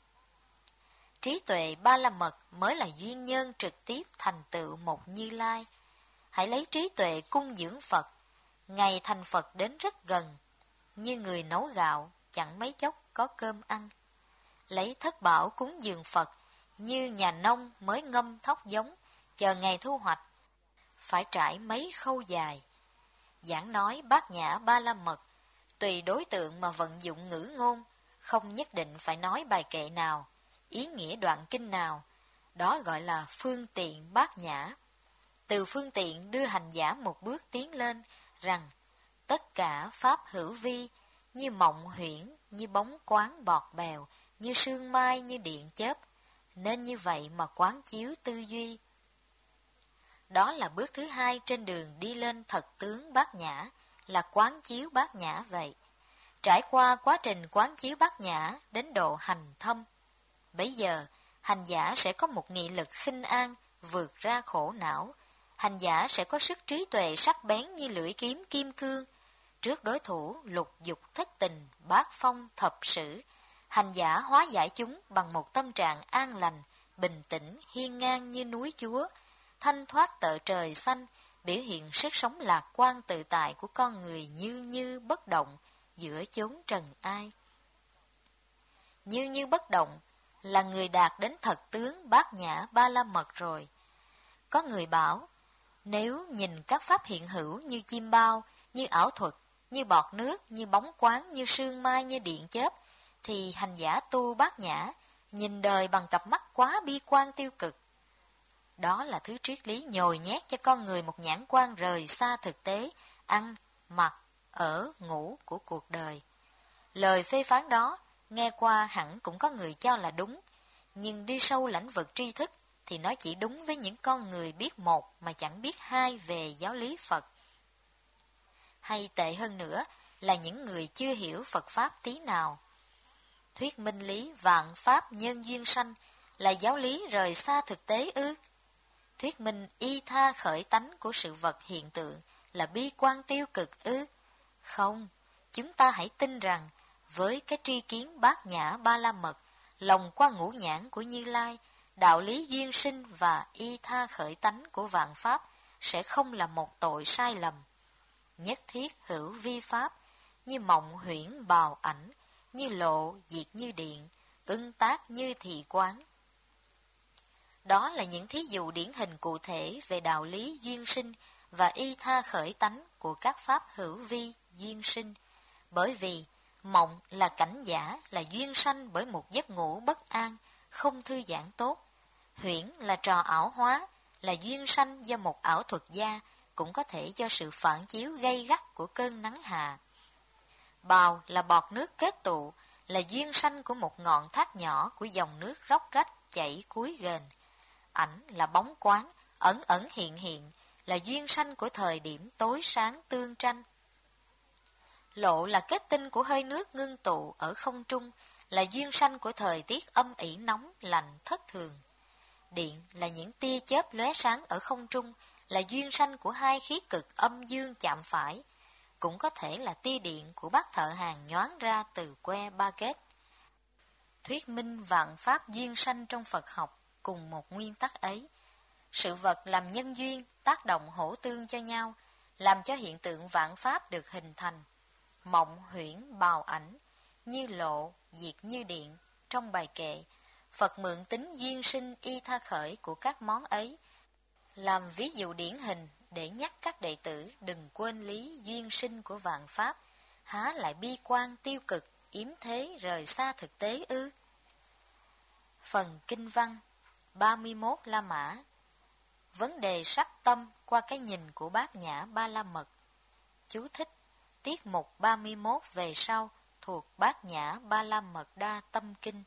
Trí tuệ Ba La Mật mới là duyên nhân trực tiếp thành tựu một Như Lai. Hãy lấy trí tuệ cung dưỡng Phật, ngày thành Phật đến rất gần, như người nấu gạo chẳng mấy chốc có cơm ăn. Lấy thất bảo cúng dường Phật, như nhà nông mới ngâm thóc giống, chờ ngày thu hoạch, phải trải mấy khâu dài. Giảng nói Bát Nhã Ba La Mật, tùy đối tượng mà vận dụng ngữ ngôn, không nhất định phải nói bài kệ nào, ý nghĩa đoạn kinh nào, đó gọi là phương tiện Bát Nhã. Từ phương tiện đưa hành giả một bước tiến lên, rằng tất cả pháp hữu vi, như mộng huyễn, như bóng quáng bọt bèo, như sương mai, như điện chớp, nên như vậy mà quán chiếu tư duy. Đó là bước thứ hai trên đường đi lên thật tướng Bát Nhã, là quán chiếu Bát Nhã vậy. Trải qua quá trình quán chiếu Bát Nhã đến độ hành thâm, bấy giờ hành giả sẽ có một nghị lực khinh an, vượt ra khổ não. Hành giả sẽ có sức trí tuệ sắc bén như lưỡi kiếm kim cương. Trước đối thủ lục dục thất tình, bát phong thập sử, hành giả hóa giải chúng bằng một tâm trạng an lành, bình tĩnh, hiên ngang như núi Chúa, thanh thoát tợ trời xanh, biểu hiện sức sống lạc quan tự tại của con người như như bất động giữa chốn trần ai. Như như bất động là người đạt đến thật tướng Bát Nhã Ba La Mật rồi. Có người bảo, nếu nhìn các pháp hiện hữu như chim bao, như ảo thuật, như bọt nước, như bóng quáng, như sương mai, như điện chớp, thì hành giả tu Bát Nhã nhìn đời bằng cặp mắt quá bi quan tiêu cực. Đó là thứ triết lý nhồi nhét cho con người một nhãn quan rời xa thực tế, ăn, mặc, ở, ngủ của cuộc đời. Lời phê phán đó, nghe qua hẳn cũng có người cho là đúng, nhưng đi sâu lãnh vực tri thức thì nó chỉ đúng với những con người biết một mà chẳng biết hai về giáo lý Phật. Hay tệ hơn nữa là những người chưa hiểu Phật Pháp tí nào. Thuyết minh lý vạn Pháp nhân duyên sanh là giáo lý rời xa thực tế ư? Thuyết minh y tha khởi tánh của sự vật hiện tượng là bi quan tiêu cực ư? Không, chúng ta hãy tin rằng với cái tri kiến Bát Nhã Ba La Mật, lòng qua ngũ nhãn của Như Lai, đạo lý duyên sinh và y tha khởi tánh của vạn Pháp sẽ không là một tội sai lầm. Nhất thiết hữu vi Pháp, như mộng huyễn bào ảnh, như lộ diệt như điện, ưng tác như thị quán. Đó là những thí dụ điển hình cụ thể về đạo lý duyên sinh và y tha khởi tánh của các pháp hữu vi duyên sinh. Bởi vì mộng là cảnh giả, là duyên sanh bởi một giấc ngủ bất an, không thư giãn tốt. Huyễn là trò ảo hóa, là duyên sanh do một ảo thuật gia, cũng có thể do sự phản chiếu gay gắt của cơn nắng hạ. Bào là bọt nước kết tụ, là duyên sanh của một ngọn thác nhỏ của dòng nước róc rách chảy cuối ghềnh. Ảnh là bóng quáng, ẩn ẩn hiện hiện, là duyên sanh của thời điểm tối sáng tương tranh. Lộ là kết tinh của hơi nước ngưng tụ ở không trung, là duyên sanh của thời tiết âm ỉ nóng lạnh thất thường. Điện là những tia chớp lóe sáng ở không trung, là duyên sanh của hai khí cực âm dương chạm phải. Cũng có thể là tia điện của bác thợ hàng nhoáng ra từ que baguette. Thuyết minh vạn pháp duyên sanh trong Phật học cùng một nguyên tắc ấy. Sự vật làm nhân duyên, tác động hỗ tương cho nhau, làm cho hiện tượng vạn pháp được hình thành. Mộng huyễn bào ảnh, như lộ, diệt như điện, trong bài kệ, Phật mượn tính duyên sinh y tha khởi của các món ấy, làm ví dụ điển hình để nhắc các đệ tử đừng quên lý duyên sinh của vạn pháp, há lại bi quan tiêu cực, yếm thế rời xa thực tế ư? Phần kinh văn ba mươi mốt La Mã. Vấn đề sắc tâm qua cái nhìn của Bát Nhã Ba La Mật. Chú thích: tiết mục ba mươi mốt về sau thuộc Bát Nhã Ba La Mật Đa Tâm Kinh.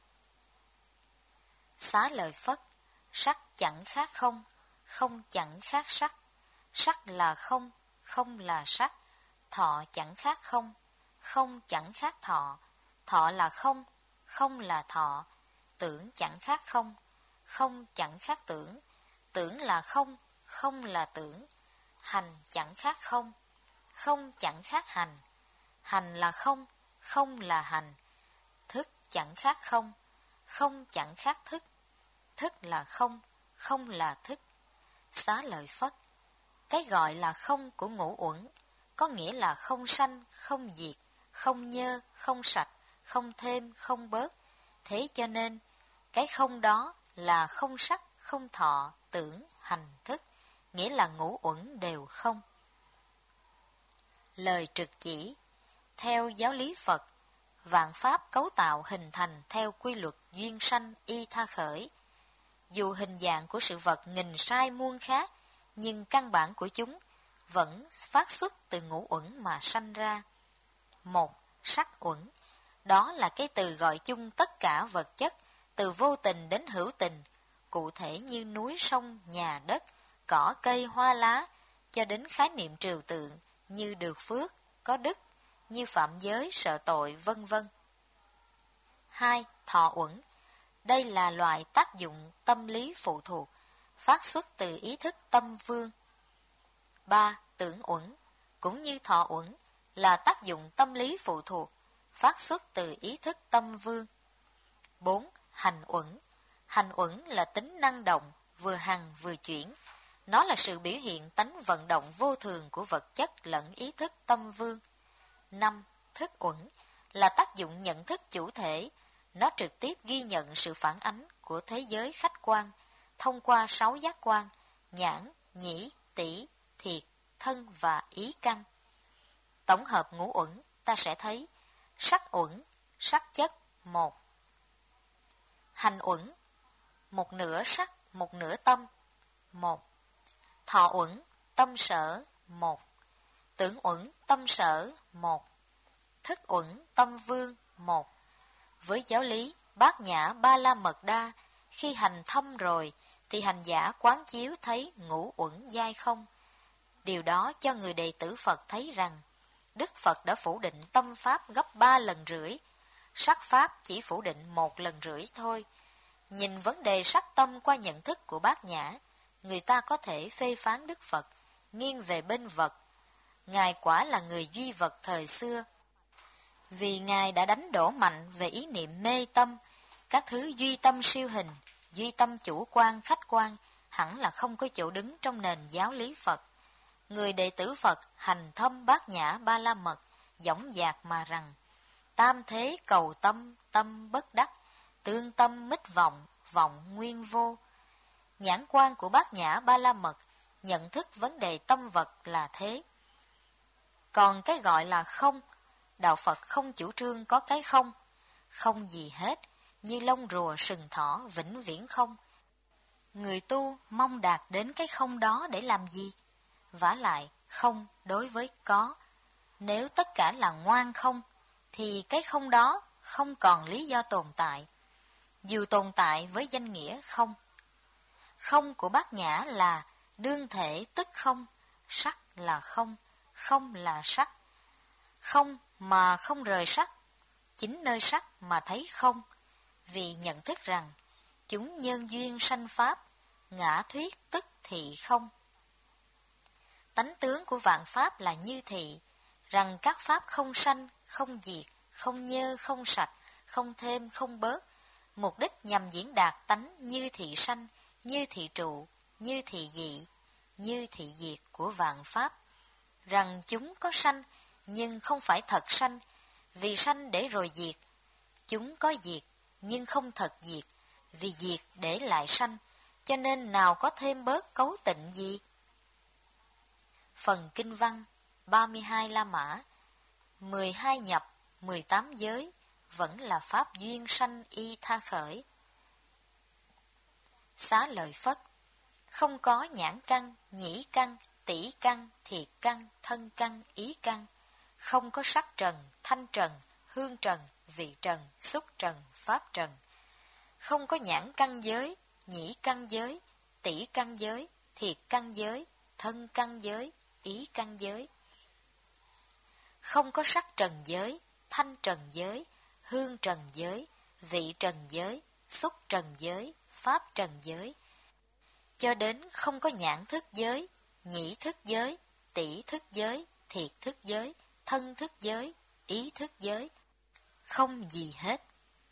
Xá lợi Phất: sắc chẳng khác không, không chẳng khác sắc, sắc là không, không là sắc, thọ chẳng khác không, không chẳng khác thọ, thọ là không, không là thọ, tưởng chẳng khác không, không chẳng khác tưởng, tưởng là không, không là tưởng, hành chẳng khác không, không chẳng khác hành, hành là không, không là hành, thức chẳng khác không, không chẳng khác thức, thức là không, không là thức. Xá lợi Phất: cái gọi là không của ngũ uẩn có nghĩa là không sanh, không diệt, không nhơ, không sạch, không thêm, không bớt. Thế cho nên, cái không đó là không sắc, không thọ, tưởng, hành, thức, nghĩa là ngũ uẩn đều không. Lời trực chỉ: theo giáo lý Phật, vạn pháp cấu tạo hình thành theo quy luật duyên sanh y tha khởi. Dù hình dạng của sự vật nghìn sai muôn khác, nhưng căn bản của chúng vẫn phát xuất từ ngũ uẩn mà sanh ra. Một, sắc uẩn. Đó là cái từ gọi chung tất cả vật chất, từ vô tình đến hữu tình, cụ thể như núi sông, nhà đất, cỏ cây hoa lá, cho đến khái niệm trừu tượng như được phước, có đức, như phạm giới, sợ tội, vân vân. Hai, thọ uẩn. Đây là loại tác dụng tâm lý phụ thuộc, phát xuất từ ý thức tâm vương. Ba, tưởng uẩn. Cũng như thọ uẩn, là tác dụng tâm lý phụ thuộc, phát xuất từ ý thức tâm vương. Bốn, hành uẩn. Hành uẩn là tính năng động, vừa hằng vừa chuyển. Nó là sự biểu hiện tánh vận động vô thường của vật chất lẫn ý thức tâm vương. Năm, thức uẩn là tác dụng nhận thức chủ thể. Nó trực tiếp ghi nhận sự phản ánh của thế giới khách quan thông qua sáu giác quan: nhãn, nhĩ, tỷ, thiệt, thân và ý căn. Tổng hợp ngũ uẩn, ta sẽ thấy sắc uẩn, sắc chất, một. Hành uẩn, một nửa sắc, một nửa tâm, một. Thọ uẩn, tâm sở, một. Tưởng uẩn, tâm sở, một. Thức uẩn, tâm vương, một. Với giáo lý Bát Nhã Ba La Mật Đa, khi hành thâm rồi thì hành giả quán chiếu thấy ngũ uẩn giai không. Điều đó cho người đệ tử Phật thấy rằng Đức Phật đã phủ định tâm pháp gấp ba lần rưỡi, sắc pháp chỉ phủ định một lần rưỡi thôi. Nhìn vấn đề sắc tâm qua nhận thức của Bát Nhã, người ta có thể phê phán Đức Phật nghiêng về bên vật. Ngài quả là người duy vật thời xưa, vì Ngài đã đánh đổ mạnh về ý niệm mê tâm. Các thứ duy tâm siêu hình, duy tâm chủ quan, khách quan hẳn là không có chỗ đứng trong nền giáo lý Phật. Người đệ tử Phật hành thâm Bát Nhã Ba La Mật, dõng dạc mà rằng: tam thế cầu tâm, tâm bất đắc, tương tâm mít vọng, vọng nguyên vô. Nhãn quan của Bát Nhã Ba La Mật nhận thức vấn đề tâm vật là thế. Còn cái gọi là không, đạo Phật không chủ trương có cái không, không gì hết, như lông rùa sừng thỏ vĩnh viễn không. Người tu mong đạt đến cái không đó để làm gì? Vả lại, không đối với có. Nếu tất cả là ngoan không, thì cái không đó không còn lý do tồn tại, dù tồn tại với danh nghĩa không. Không của Bát Nhã là đương thể tức không, sắc là không, không là sắc. Không mà không rời sắc, chính nơi sắc mà thấy không, vì nhận thức rằng chúng nhân duyên sanh pháp, ngã thuyết tức thị không. Tánh tướng của vạn pháp là như thị, rằng các pháp không sanh, không diệt, không nhơ, không sạch, không thêm, không bớt, mục đích nhằm diễn đạt tánh như thị sanh, như thị trụ, như thị dị, như thị diệt của vạn pháp. Rằng chúng có sanh, nhưng không phải thật sanh, vì sanh để rồi diệt. Chúng có diệt, nhưng không thật diệt, vì diệt để lại sanh, cho nên nào có thêm bớt cấu tịnh gì. Phần kinh văn ba mươi hai La Mã, mười hai nhập, mười tám giới, vẫn là pháp duyên sanh y tha khởi. Xá Lợi Phất, không có nhãn căn, nhĩ căn, tỷ căn, thiệt căn, thân căn, ý căn, không có sắc trần, thanh trần, hương trần, vị trần, xúc trần, pháp trần, không có nhãn căn giới, nhĩ căn giới, tỷ căn giới, thiệt căn giới, thân căn giới, ý căn giới, không có sắc trần giới, thanh trần giới, hương trần giới, vị trần giới, xúc trần giới, pháp trần giới, cho đến không có nhãn thức giới, nhĩ thức giới, tỷ thức giới, thiệt thức giới, thân thức giới, ý thức giới, không gì hết.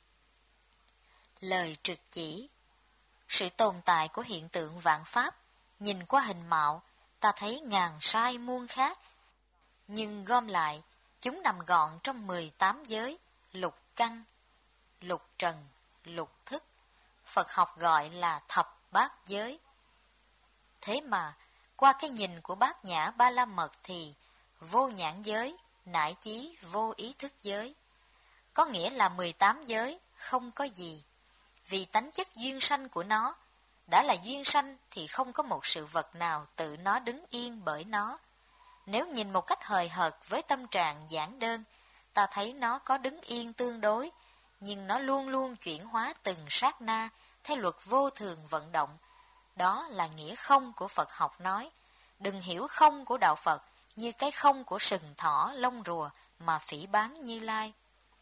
Lời trực chỉ, sự tồn tại của hiện tượng vạn pháp, nhìn qua hình mạo, ta thấy ngàn sai muôn khác, nhưng gom lại, chúng nằm gọn trong mười tám giới, lục căn, lục trần, lục thức, Phật học gọi là thập bát giới. Thế mà, qua cái nhìn của Bát Nhã Ba La Mật thì vô nhãn giới, nải chí vô ý thức giới, có nghĩa là mười tám giới không có gì, vì tánh chất duyên sanh của nó, đã là duyên sanh thì không có một sự vật nào tự nó đứng yên bởi nó. Nếu nhìn một cách hời hợt với tâm trạng giản đơn, ta thấy nó có đứng yên tương đối, nhưng nó luôn luôn chuyển hóa từng sát na theo luật vô thường vận động. Đó là nghĩa không của Phật học nói. Đừng hiểu không của đạo Phật như cái không của sừng thỏ, lông rùa mà phỉ báng Như Lai.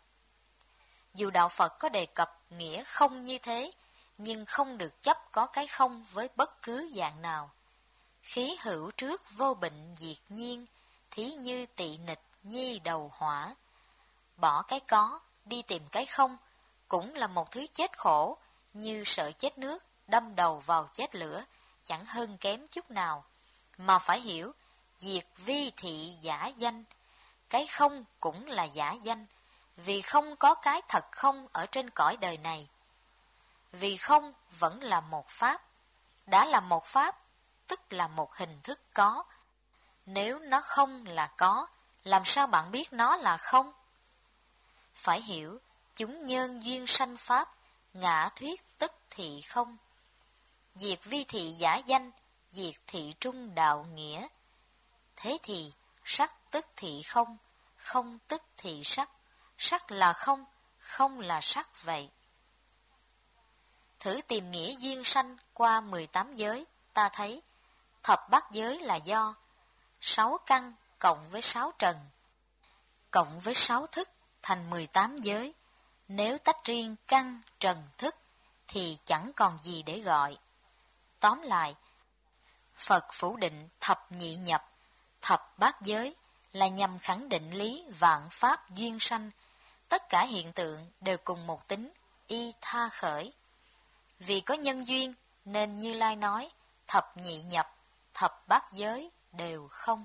Dù đạo Phật có đề cập nghĩa không như thế, nhưng không được chấp có cái không với bất cứ dạng nào. Khí hữu trước vô bệnh diệt nhiên, thí như tị nịch nhi đầu hỏa. Bỏ cái có, đi tìm cái không, cũng là một thứ chết khổ, như sợ chết nước, đâm đầu vào chết lửa, chẳng hơn kém chút nào. Mà phải hiểu, diệt vi thị giả danh, cái không cũng là giả danh, vì không có cái thật không ở trên cõi đời này. Vì không vẫn là một pháp, đã là một pháp, tức là một hình thức có. Nếu nó không là có, làm sao bạn biết nó là không? Phải hiểu, chúng nhân duyên sanh pháp, ngã thuyết tức thị không. Diệt vi thị giả danh, diệt thị trung đạo nghĩa. Thế thì, sắc tức thị không, không tức thị sắc, sắc là không, không là sắc vậy. Thử tìm nghĩa duyên sanh qua mười tám giới, ta thấy thập bát giới là do sáu căn cộng với sáu trần, cộng với sáu thức thành mười tám giới. Nếu tách riêng căn, trần, thức thì chẳng còn gì để gọi. Tóm lại, Phật phủ định thập nhị nhập, thập bát giới là nhằm khẳng định lý vạn pháp duyên sanh. Tất cả hiện tượng đều cùng một tính, y tha khởi. Vì có nhân duyên nên Như Lai nói thập nhị nhập, thập bát giới đều không.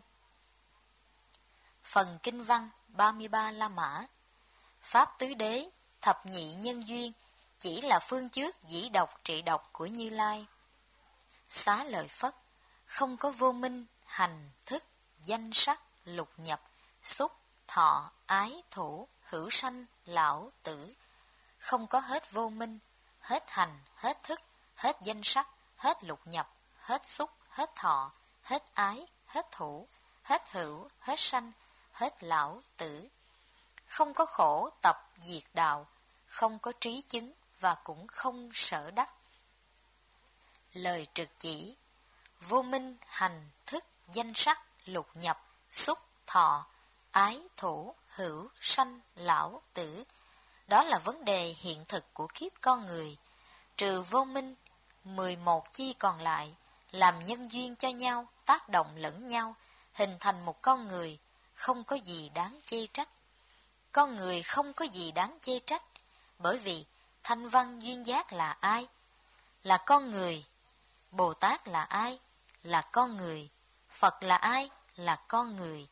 Phần kinh văn ba mươi ba La Mã, pháp tứ đế, thập nhị nhân duyên chỉ là phương trước dĩ độc trị độc của Như Lai. Xá Lợi Phất, không có vô minh, hành, thức, danh sắc, lục nhập, xúc, thọ, ái, thủ, hữu sanh, lão, tử. Không có hết vô minh, hết hành, hết thức, hết danh sắc, hết lục nhập, hết xúc, hết thọ, hết ái, hết thủ, hết hữu, hết sanh, hết lão, tử. Không có khổ tập diệt đạo, không có trí chứng và cũng không sở đắc. Lời trực chỉ, vô minh, hành, thức, danh sắc, lục nhập, xúc, thọ, ái, thủ, hữu, sanh, lão, tử. Đó là vấn đề hiện thực của kiếp con người. Trừ vô minh, mười một chi còn lại, làm nhân duyên cho nhau, tác động lẫn nhau, hình thành một con người, không có gì đáng chê trách. Con người không có gì đáng chê trách, bởi vì thanh văn duyên giác là ai? Là con người. Bồ Tát là ai? Là con người. Phật là ai? Là con người.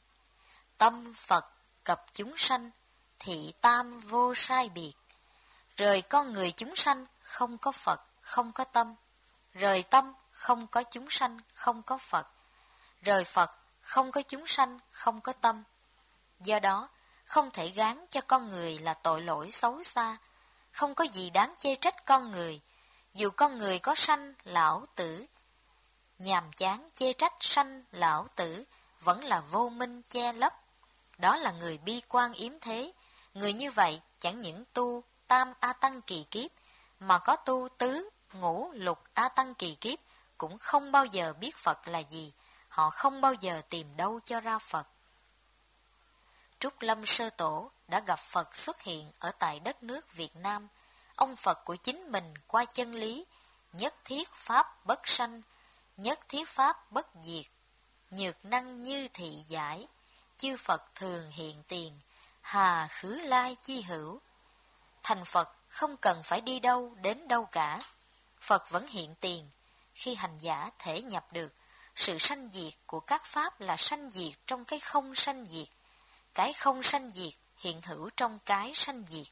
Tâm Phật cập chúng sanh, thị tam vô sai biệt. Rời con người chúng sanh, không có Phật, không có tâm. Rời tâm, không có chúng sanh, không có Phật. Rời Phật, không có chúng sanh, không có tâm. Do đó, không thể gán cho con người là tội lỗi xấu xa. Không có gì đáng chê trách con người, dù con người có sanh, lão, tử. Nhàm chán chê trách sanh, lão, tử vẫn là vô minh che lấp. Đó là người bi quan yếm thế. Người như vậy chẳng những tu tam A Tăng kỳ kiếp, mà có tu tứ, ngũ, lục A Tăng kỳ kiếp, cũng không bao giờ biết Phật là gì. Họ không bao giờ tìm đâu cho ra Phật. Trúc Lâm Sơ Tổ đã gặp Phật xuất hiện ở tại đất nước Việt Nam. Ông Phật của chính mình qua chân lý, nhất thiết pháp bất sanh, nhất thiết pháp bất diệt, nhược năng như thị giải, chư Phật thường hiện tiền, hà khứ lai chi hữu. Thành Phật không cần phải đi đâu đến đâu cả. Phật vẫn hiện tiền. Khi hành giả thể nhập được, sự sanh diệt của các pháp là sanh diệt trong cái không sanh diệt. Cái không sanh diệt hiện hữu trong cái sanh diệt.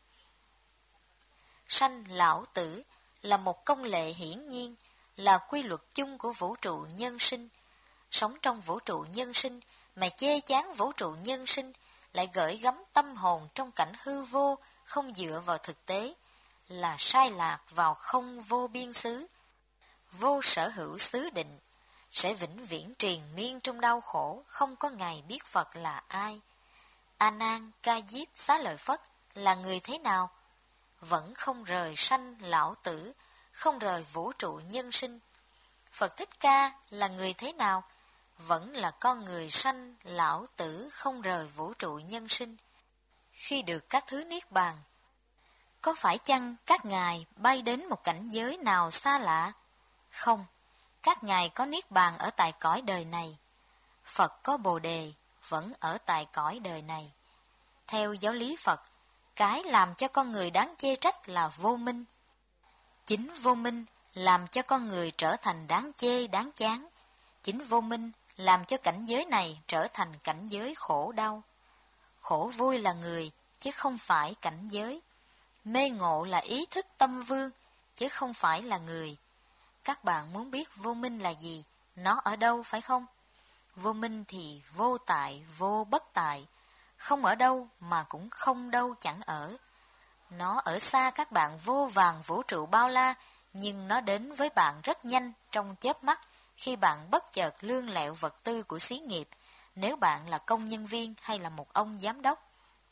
Sanh lão tử là một công lệ hiển nhiên, là quy luật chung của vũ trụ nhân sinh. Sống trong vũ trụ nhân sinh mà chê chán vũ trụ nhân sinh, lại gửi gắm tâm hồn trong cảnh hư vô, không dựa vào thực tế, là sai lạc vào không vô biên xứ, vô sở hữu xứ định, sẽ vĩnh viễn triền miên trong đau khổ, không có ngày biết Phật là ai. A Nan Ca Diếp Xá Lợi Phất là người thế nào? Vẫn không rời sanh lão tử, không rời vũ trụ nhân sinh. Phật Thích Ca là người thế nào? Vẫn là con người sanh lão tử, không rời vũ trụ nhân sinh. Khi được các thứ niết bàn, có phải chăng các ngài bay đến một cảnh giới nào xa lạ? Không, các ngài có niết bàn ở tại cõi đời này. Phật có Bồ Đề vẫn ở tại cõi đời này. Theo giáo lý Phật, cái làm cho con người đáng chê trách là vô minh. Chính vô minh làm cho con người trở thành đáng chê, đáng chán. Chính vô minh làm cho cảnh giới này trở thành cảnh giới khổ đau. Khổ vui là người, chứ không phải cảnh giới. Mê ngộ là ý thức tâm vương, chứ không phải là người. Các bạn muốn biết vô minh là gì? Nó ở đâu phải không? Vô minh thì vô tại, vô bất tại. Không ở đâu mà cũng không đâu chẳng ở. Nó ở xa các bạn vô vàn vũ trụ bao la, nhưng nó đến với bạn rất nhanh trong chớp mắt khi bạn bất chợt lương lẹo vật tư của xí nghiệp, nếu bạn là công nhân viên hay là một ông giám đốc.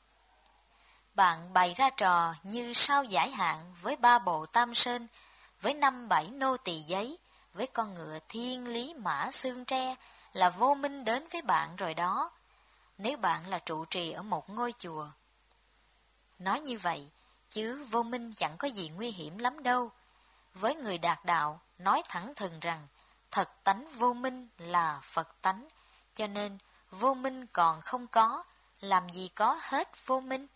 Bạn bày ra trò như sao giải hạn với ba bộ tam sơn, với năm bảy nô tỳ giấy, với con ngựa thiên lý mã xương tre, là vô minh đến với bạn rồi đó. Nếu bạn là trụ trì ở một ngôi chùa. Nói như vậy, chứ vô minh chẳng có gì nguy hiểm lắm đâu. Với người đạt đạo, nói thẳng thừng rằng, thật tánh vô minh là Phật tánh, cho nên vô minh còn không có, làm gì có hết vô minh.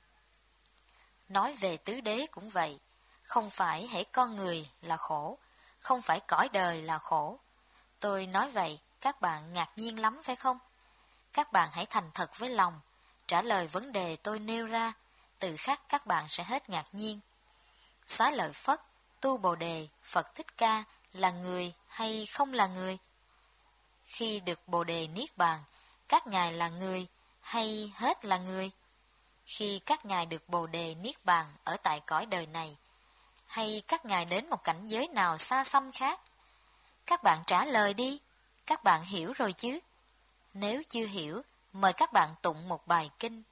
Nói về tứ đế cũng vậy, không phải hễ con người là khổ, không phải cõi đời là khổ. Tôi nói vậy, các bạn ngạc nhiên lắm phải không? Các bạn hãy thành thật với lòng, trả lời vấn đề tôi nêu ra, từ khắc các bạn sẽ hết ngạc nhiên. Xá Lợi Phất, tu Bồ Đề, Phật Thích Ca là người hay không là người? Khi được Bồ Đề Niết Bàn, các ngài là người hay hết là người? Khi các ngài được Bồ Đề Niết Bàn ở tại cõi đời này, hay các ngài đến một cảnh giới nào xa xăm khác? Các bạn trả lời đi, các bạn hiểu rồi chứ? Nếu chưa hiểu, mời các bạn tụng một bài kinh.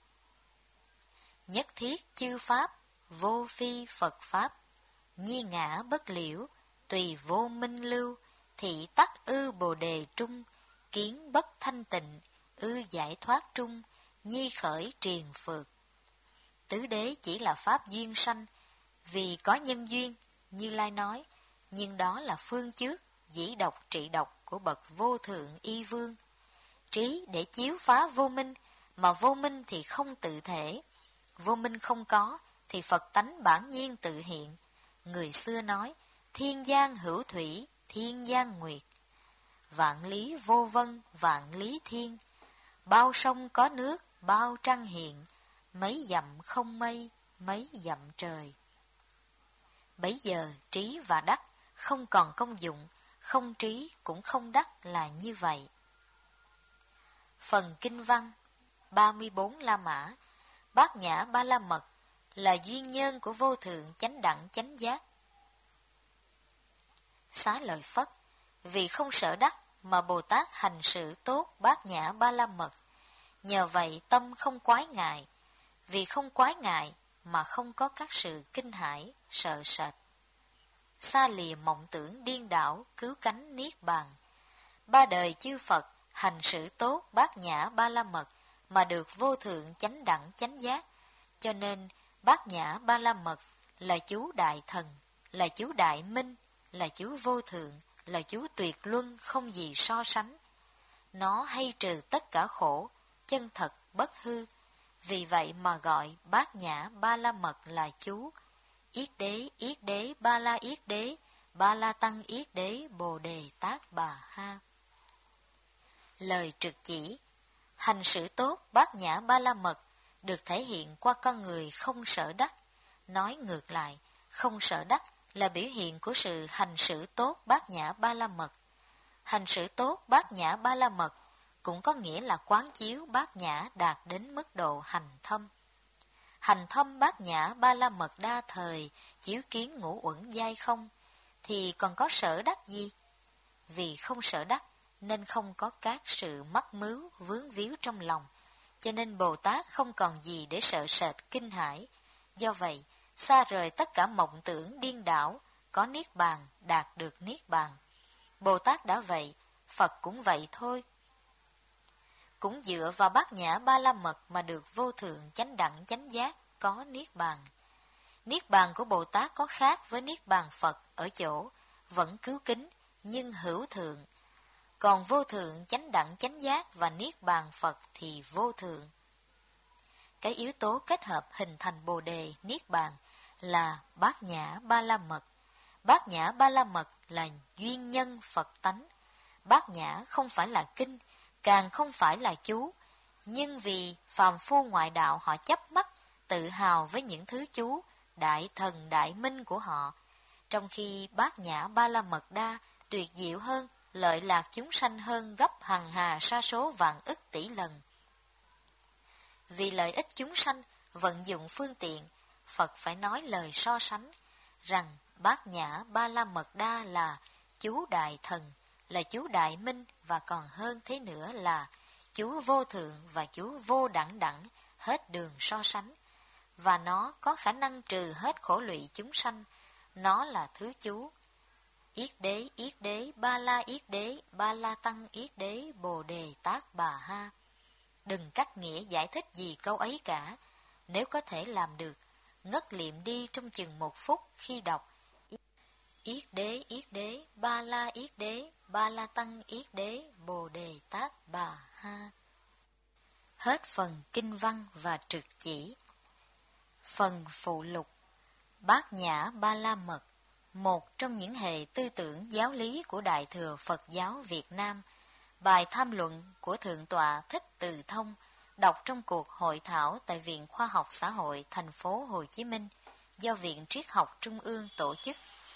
Nhất thiết chư pháp, vô phi Phật Pháp, nhi ngã bất liễu, tùy vô minh lưu, thị tắc ư Bồ Đề trung, kiến bất thanh tịnh, ư giải thoát trung, nhi khởi triền phượt. Tứ đế chỉ là pháp duyên sanh, vì có nhân duyên, Như Lai nói, nhưng đó là phương trước, dĩ độc trị độc của bậc vô thượng y vương. Trí để chiếu phá vô minh, mà vô minh thì không tự thể. Vô minh không có, thì Phật tánh bản nhiên tự hiện. Người xưa nói, thiên giang hữu thủy, thiên giang nguyệt. Vạn lý vô vân, vạn lý thiên. Bao sông có nước, bao trăng hiện. Mấy dặm không mây, mấy dặm trời. Bấy giờ trí và đắc không còn công dụng, không trí cũng không đắc là như vậy. Phần kinh văn ba mươi bốn La Mã, Bát Nhã Ba La Mật là duyên nhân của vô thượng chánh đẳng chánh giác. Xá lợi Phất, vì không sợ đắc mà Bồ Tát hành sự tốt Bát Nhã Ba La Mật, nhờ vậy tâm không quái ngại, vì không quái ngại mà không có các sự kinh hãi, sợ sệt. Xa lìa mộng tưởng điên đảo, cứu cánh niết bàn. Ba đời chư Phật hành sự tốt Bát Nhã Ba La Mật mà được vô thượng chánh đẳng chánh giác, cho nên Bát Nhã Ba La Mật là chú đại thần, là chú đại minh, là chú vô thượng, là chú tuyệt luân không gì so sánh. Nó hay trừ tất cả khổ, chân thật bất hư, vì vậy mà gọi Bát Nhã Ba La Mật là chú. Yết đế, yết đế, ba la yết đế, ba la tăng yết đế, bồ đề tát bà ha. Lời trực chỉ, hành sự tốt Bát Nhã Ba La Mật được thể hiện qua con người không sợ đắc. Nói ngược lại, không sợ đắc là biểu hiện của sự hành sự tốt Bát Nhã Ba La Mật. Hành sự tốt Bát Nhã Ba La Mật cũng có nghĩa là quán chiếu Bát Nhã đạt đến mức độ hành thâm. Hành thâm Bát Nhã Ba La Mật đa thời, chiếu kiến ngũ uẩn giai không, thì còn có sở đắc gì? Vì không sở đắc nên không có các sự mắc mứu vướng víu trong lòng, cho nên Bồ Tát không còn gì để sợ sệt kinh hãi. Do vậy, xa rời tất cả mộng tưởng điên đảo, có niết bàn, đạt được niết bàn. Bồ Tát đã vậy, Phật cũng vậy thôi. Cũng dựa vào Bát Nhã Ba La Mật mà được vô thượng chánh đẳng chánh giác, có niết bàn. Niết bàn của Bồ Tát có khác với niết bàn Phật ở chỗ vẫn cứu kính nhưng hữu thượng, còn vô thượng chánh đẳng chánh giác và niết bàn Phật thì vô thượng. Cái yếu tố kết hợp hình thành Bồ đề niết bàn là Bát Nhã Ba La Mật. Bát Nhã Ba La Mật là duyên nhân Phật tánh. Bát Nhã không phải là kinh, càng không phải là chú, nhưng vì phàm phu ngoại đạo họ chấp mắc, tự hào với những thứ chú, đại thần đại minh của họ, trong khi Bát Nhã Ba La Mật đa tuyệt diệu hơn, lợi lạc chúng sanh hơn gấp hằng hà sa số vạn ức tỷ lần. Vì lợi ích chúng sanh, vận dụng phương tiện, Phật phải nói lời so sánh, rằng Bát Nhã Ba La Mật đa là chú đại thần, là chú đại minh, và còn hơn thế nữa là chú vô thượng và chú vô đẳng đẳng, hết đường so sánh. Và nó có khả năng trừ hết khổ lụy chúng sanh. Nó là thứ chú. Yết đế, yết đế, ba la yết đế, ba la tăng yết đế, bồ đề tát bà ha. Đừng cắt nghĩa giải thích gì câu ấy cả. Nếu có thể làm được, ngất liệm đi trong chừng một phút khi đọc yết đế, yết đế, ba la yết đế, ba la tăng yết đế, bồ đề tát bà ha. Hết phần kinh văn và trực chỉ. Phần phụ lục. Bát Nhã Ba La Mật, một trong những hệ tư tưởng giáo lý của Đại thừa Phật giáo Việt Nam. Bài tham luận của Thượng tọa Thích Từ Thông, đọc trong cuộc hội thảo tại Viện Khoa học Xã hội thành phố Hồ Chí Minh, do Viện Triết học Trung ương tổ chức.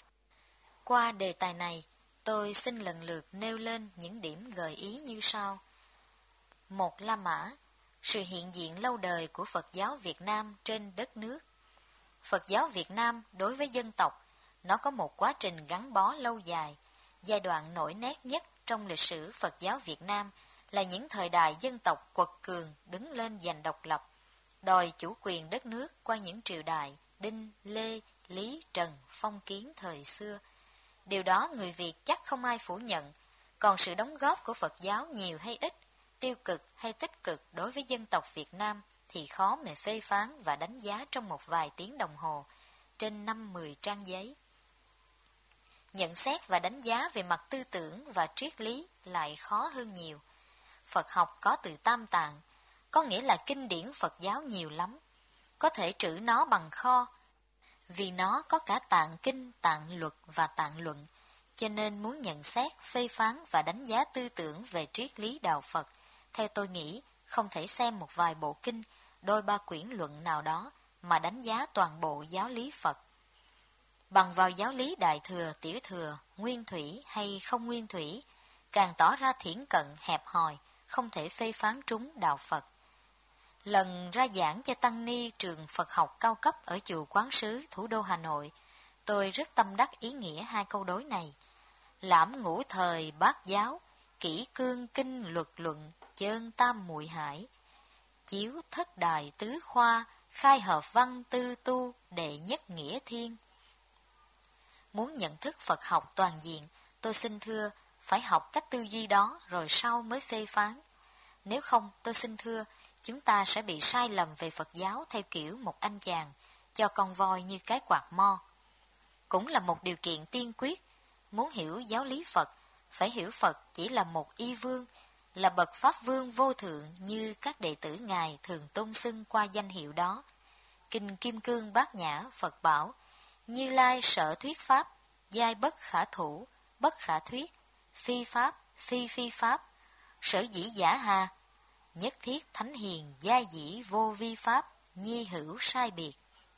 Qua đề tài này, tôi xin lần lượt nêu lên những điểm gợi ý như sau. Một, La Mã, sự hiện diện lâu đời của Phật giáo Việt Nam trên đất nước. Phật giáo Việt Nam đối với dân tộc, nó có một quá trình gắn bó lâu dài. Giai đoạn nổi nét nhất trong lịch sử Phật giáo Việt Nam là những thời đại dân tộc quật cường đứng lên giành độc lập, đòi chủ quyền đất nước qua những triều đại Đinh, Lê, Lý, Trần, phong kiến thời xưa. Điều đó người Việt chắc không ai phủ nhận, còn sự đóng góp của Phật giáo nhiều hay ít, tiêu cực hay tích cực đối với dân tộc Việt Nam thì khó mà phê phán và đánh giá trong một vài tiếng đồng hồ, trên năm mười trang giấy. Nhận xét và đánh giá về mặt tư tưởng và triết lý lại khó hơn nhiều. Phật học có từ tam tạng, có nghĩa là kinh điển Phật giáo nhiều lắm, có thể trữ nó bằng kho, vì nó có cả tạng kinh, tạng luật và tạng luận, cho nên muốn nhận xét, phê phán và đánh giá tư tưởng về triết lý đạo Phật, theo tôi nghĩ không thể xem một vài bộ kinh, đôi ba quyển luận nào đó mà đánh giá toàn bộ giáo lý Phật. Bằng vào giáo lý đại thừa, tiểu thừa, nguyên thủy hay không nguyên thủy, càng tỏ ra thiển cận, hẹp hòi, không thể phê phán trúng đạo Phật. Lần ra giảng cho tăng ni trường Phật học cao cấp ở chùa Quán Sứ, thủ đô Hà Nội, tôi rất tâm đắc ý nghĩa hai câu đối này. Lãm ngũ thời bát giáo, kỷ cương kinh luật luận, chơn tam muội hải. Chiếu thất đại tứ khoa, khai hợp văn tư tu, đệ nhất nghĩa thiên. Muốn nhận thức Phật học toàn diện, tôi xin thưa, phải học cách tư duy đó rồi sau mới phê phán. Nếu không, tôi xin thưa, chúng ta sẽ bị sai lầm về Phật giáo theo kiểu một anh chàng cho con voi như cái quạt mo. Cũng là một điều kiện tiên quyết, muốn hiểu giáo lý Phật, phải hiểu Phật chỉ là một y vương, là bậc Pháp Vương vô thượng như các đệ tử Ngài thường tôn xưng qua danh hiệu đó. Kinh Kim Cương Bát Nhã Phật bảo, Như Lai sở thuyết Pháp, giai bất khả thủ, bất khả thuyết, phi Pháp, phi phi Pháp, sở dĩ giả hà, nhất thiết thánh hiền, giai dĩ vô vi Pháp, nhi hữu sai biệt.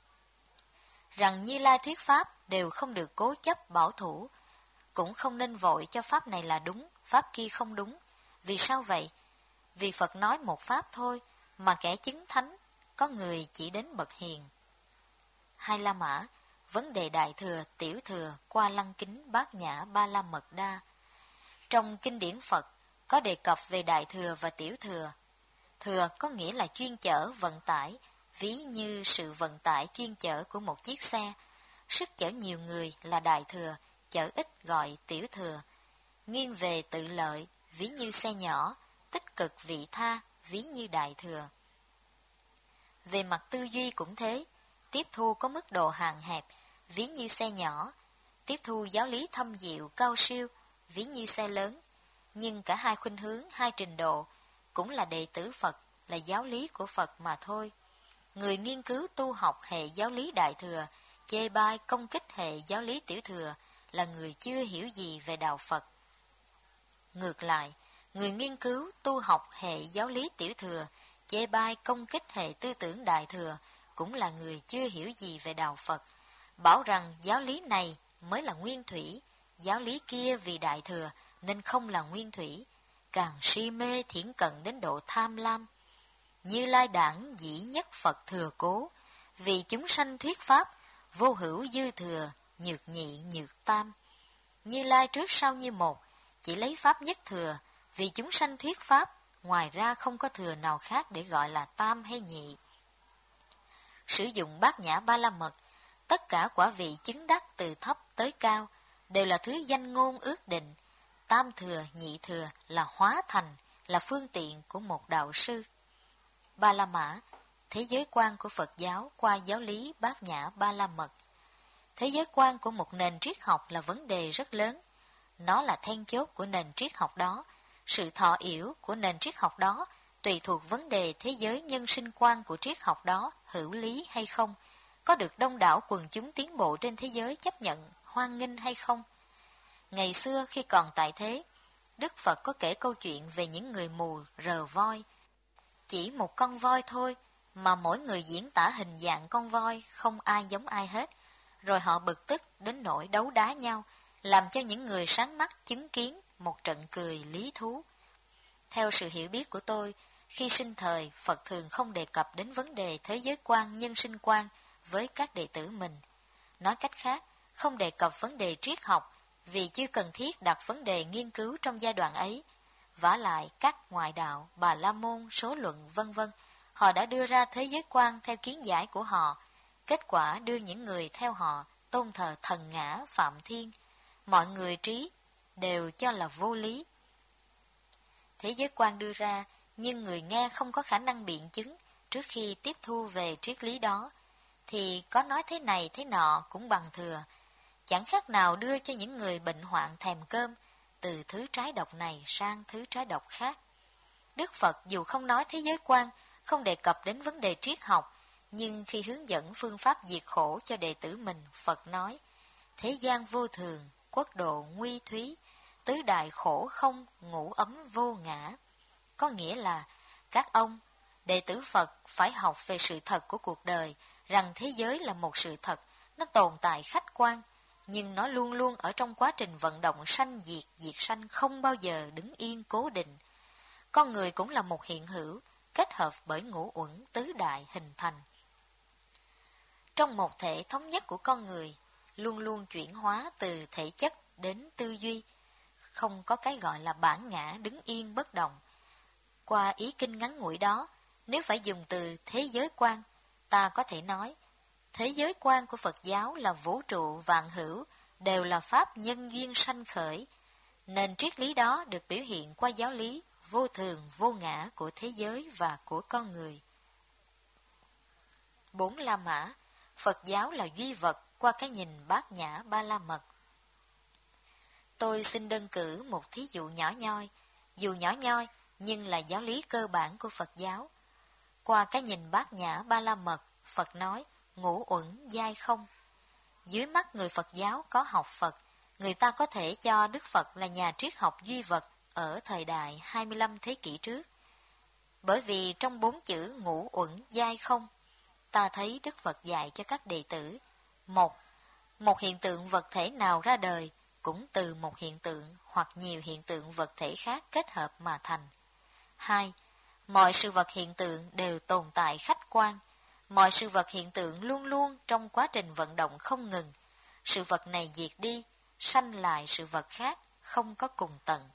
Rằng Như Lai thuyết Pháp đều không được cố chấp bảo thủ, cũng không nên vội cho Pháp này là đúng, Pháp kia không đúng. Vì sao vậy? Vì Phật nói một Pháp thôi, mà kẻ chứng thánh, có người chỉ đến bậc hiền. Hai La Mã, vấn đề đại thừa, tiểu thừa, qua lăng kính, bát nhã, ba la mật đa. Trong kinh điển Phật, có đề cập về đại thừa và tiểu thừa. Thừa có nghĩa là chuyên chở, vận tải, ví như sự vận tải chuyên chở của một chiếc xe. Sức chở nhiều người là đại thừa, chở ít gọi tiểu thừa. Nghiêng về tự lợi, ví như xe nhỏ, tích cực vị tha, ví như đại thừa. Về mặt tư duy cũng thế, tiếp thu có mức độ hạn hẹp, ví như xe nhỏ, tiếp thu giáo lý thâm diệu, cao siêu, ví như xe lớn. Nhưng cả hai khuynh hướng, hai trình độ, cũng là đệ tử Phật, là giáo lý của Phật mà thôi. Người nghiên cứu tu học hệ giáo lý đại thừa, chê bai công kích hệ giáo lý tiểu thừa, là người chưa hiểu gì về đạo Phật. Ngược lại, người nghiên cứu tu học hệ giáo lý tiểu thừa, chê bai công kích hệ tư tưởng đại thừa, cũng là người chưa hiểu gì về đạo Phật. Bảo rằng giáo lý này mới là nguyên thủy, giáo lý kia vì đại thừa nên không là nguyên thủy, càng si mê thiển cận đến độ tham lam. Như Lai đảng dĩ nhất Phật thừa cố, vì chúng sanh thuyết Pháp, vô hữu dư thừa, nhược nhị nhược tam. Như Lai trước sau như một, chỉ lấy Pháp nhất thừa, vì chúng sanh thuyết Pháp, ngoài ra không có thừa nào khác để gọi là tam hay nhị. Sử dụng bát nhã ba la mật, tất cả quả vị chứng đắc từ thấp tới cao, đều là thứ danh ngôn ước định. Tam thừa, nhị thừa là hóa thành, là phương tiện của một đạo sư. Ba la mã, thế giới quan của Phật giáo qua giáo lý bát nhã ba la mật. Thế giới quan của một nền triết học là vấn đề rất lớn. Nó là then chốt của nền triết học đó. Sự thọ yểu của nền triết học đó tùy thuộc vấn đề thế giới nhân sinh quan của triết học đó hữu lý hay không, có được đông đảo quần chúng tiến bộ trên thế giới chấp nhận, hoan nghênh hay không. Ngày xưa khi còn tại thế, Đức Phật có kể câu chuyện về những người mù rờ voi. Chỉ một con voi thôi mà mỗi người diễn tả hình dạng con voi, không ai giống ai hết. Rồi họ bực tức đến nỗi đấu đá nhau, làm cho những người sáng mắt chứng kiến một trận cười lý thú. Theo sự hiểu biết của tôi, khi sinh thời, Phật thường không đề cập đến vấn đề thế giới quan, nhân sinh quan với các đệ tử mình. Nói cách khác, không đề cập vấn đề triết học, vì chưa cần thiết đặt vấn đề nghiên cứu trong giai đoạn ấy. Vả lại, các ngoại đạo, Bà La Môn, số luận, vân vân, họ đã đưa ra thế giới quan theo kiến giải của họ. Kết quả đưa những người theo họ tôn thờ thần ngã, phạm thiên. Mọi người trí đều cho là vô lý. Thế giới quan đưa ra, nhưng người nghe không có khả năng biện chứng trước khi tiếp thu về triết lý đó, thì có nói thế này thế nọ cũng bằng thừa, chẳng khác nào đưa cho những người bệnh hoạn thèm cơm, từ thứ trái độc này sang thứ trái độc khác. Đức Phật dù không nói thế giới quan, không đề cập đến vấn đề triết học, nhưng khi hướng dẫn phương pháp diệt khổ cho đệ tử mình, Phật nói, thế gian vô thường, quốc độ nguy thúy, tứ đại khổ không, ngũ ấm vô ngã. Có nghĩa là, các ông, đệ tử Phật phải học về sự thật của cuộc đời, rằng thế giới là một sự thật, nó tồn tại khách quan, nhưng nó luôn luôn ở trong quá trình vận động sanh diệt, diệt sanh, không bao giờ đứng yên cố định. Con người cũng là một hiện hữu, kết hợp bởi ngũ uẩn tứ đại hình thành. Trong một thể thống nhất của con người, luôn luôn chuyển hóa từ thể chất đến tư duy, không có cái gọi là bản ngã đứng yên bất động. Qua ý kinh ngắn ngủi đó, nếu phải dùng từ thế giới quan, ta có thể nói, thế giới quan của Phật giáo là vũ trụ vạn hữu, đều là pháp nhân duyên sanh khởi, nên triết lý đó được biểu hiện qua giáo lý vô thường vô ngã của thế giới và của con người. Bốn La Mã, Phật giáo là duy vật qua cái nhìn bát nhã ba la mật. Tôi xin đơn cử một thí dụ nhỏ nhoi, dù nhỏ nhoi nhưng là giáo lý cơ bản của Phật giáo. Qua cái nhìn bát nhã ba la mật, Phật nói ngũ uẩn giai không. Dưới mắt người Phật giáo có học Phật, người ta có thể cho Đức Phật là nhà triết học duy vật ở thời đại hai mươi lăm thế kỷ trước. Bởi vì trong bốn chữ ngũ uẩn giai không, ta thấy Đức Phật dạy cho các đệ tử: một, một hiện tượng vật thể nào ra đời cũng từ một hiện tượng hoặc nhiều hiện tượng vật thể khác kết hợp mà thành. Hai, mọi sự vật hiện tượng đều tồn tại khách quan. Mọi sự vật hiện tượng luôn luôn trong quá trình vận động không ngừng. Sự vật này diệt đi, sanh lại sự vật khác, không có cùng tận.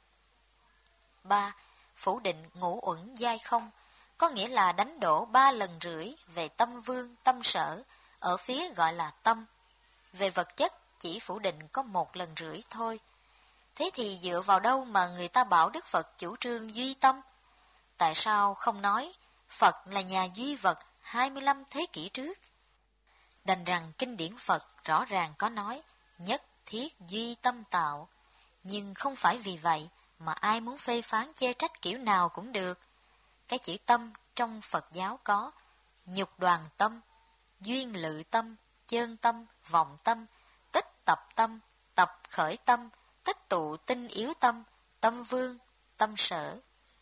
Ba, phủ định ngũ uẩn giai không, có nghĩa là đánh đổ ba lần rưỡi về tâm vương, tâm sở, ở phía gọi là tâm. Về vật chất, chỉ phủ định có một lần rưỡi thôi. Thế thì dựa vào đâu mà người ta bảo Đức Phật chủ trương duy tâm? Tại sao không nói Phật là nhà duy vật hai mươi lăm thế kỷ trước? Đành rằng kinh điển Phật rõ ràng có nói nhất thiết duy tâm tạo, nhưng không phải vì vậy mà ai muốn phê phán chê trách kiểu nào cũng được. Cái chữ tâm trong Phật giáo có nhục đoàn tâm, duyên lự tâm, chơn tâm, vọng tâm, tích tập tâm, tập khởi tâm, tích tụ tinh yếu tâm, tâm vương, tâm sở.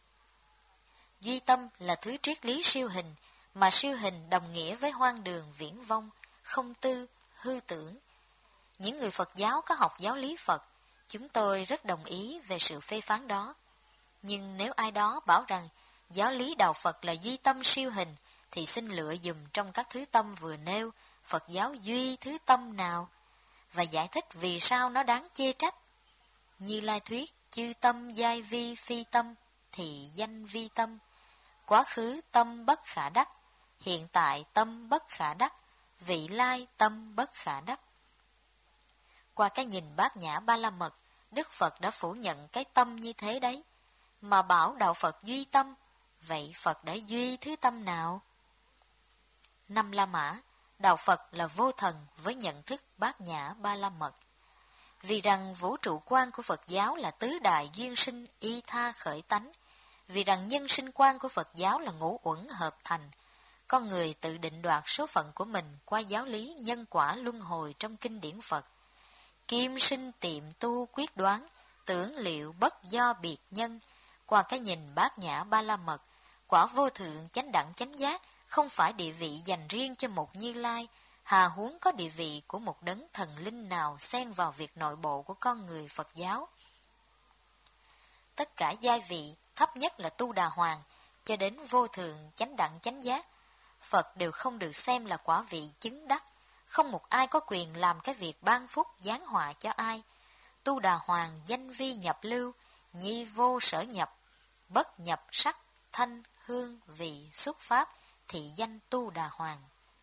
Duy tâm là thứ triết lý siêu hình, mà siêu hình đồng nghĩa với hoang đường viễn vông, không tư, hư tưởng. Những người Phật giáo có học giáo lý Phật, chúng tôi rất đồng ý về sự phê phán đó. Nhưng nếu ai đó bảo rằng giáo lý đạo Phật là duy tâm siêu hình, thì xin lựa dùm trong các thứ tâm vừa nêu, Phật giáo duy thứ tâm nào, và giải thích vì sao nó đáng chê trách. Như Lai thuyết, chư tâm giai vi phi tâm, thì danh vi tâm. Quá khứ tâm bất khả đắc, hiện tại tâm bất khả đắc, vị lai tâm bất khả đắc. Qua cái nhìn bát nhã ba la mật, Đức Phật đã phủ nhận cái tâm như thế đấy, mà bảo đạo Phật duy tâm. Vậy Phật đã duy thứ tâm nào? Năm La Mã, đạo Phật là vô thần với nhận thức bát nhã ba la mật. Vì rằng vũ trụ quan của Phật giáo là tứ đại duyên sinh y tha khởi tánh, vì rằng nhân sinh quan của Phật giáo là ngũ uẩn hợp thành, con người tự định đoạt số phận của mình qua giáo lý nhân quả luân hồi trong kinh điển Phật. Kim sinh tiệm tu quyết đoán, tưởng liệu bất do biệt nhân. Qua cái nhìn bát nhã ba la mật, quả vô thượng chánh đẳng chánh giác không phải địa vị dành riêng cho một Như Lai, hà huống có địa vị của một đấng thần linh nào xen vào việc nội bộ của con người Phật giáo. Tất cả giai vị, thấp nhất là Tu Đà Hoàng, cho đến vô thượng chánh đẳng chánh giác, Phật đều không được xem là quả vị chứng đắc. Không một ai có quyền làm cái việc ban phúc giáng họa cho ai. Tu Đà Hoàng danh vi nhập lưu, nhi vô sở nhập, bất nhập sắc, thanh, hương, vị, xuất pháp, thị danh Tu Đà Hoàng.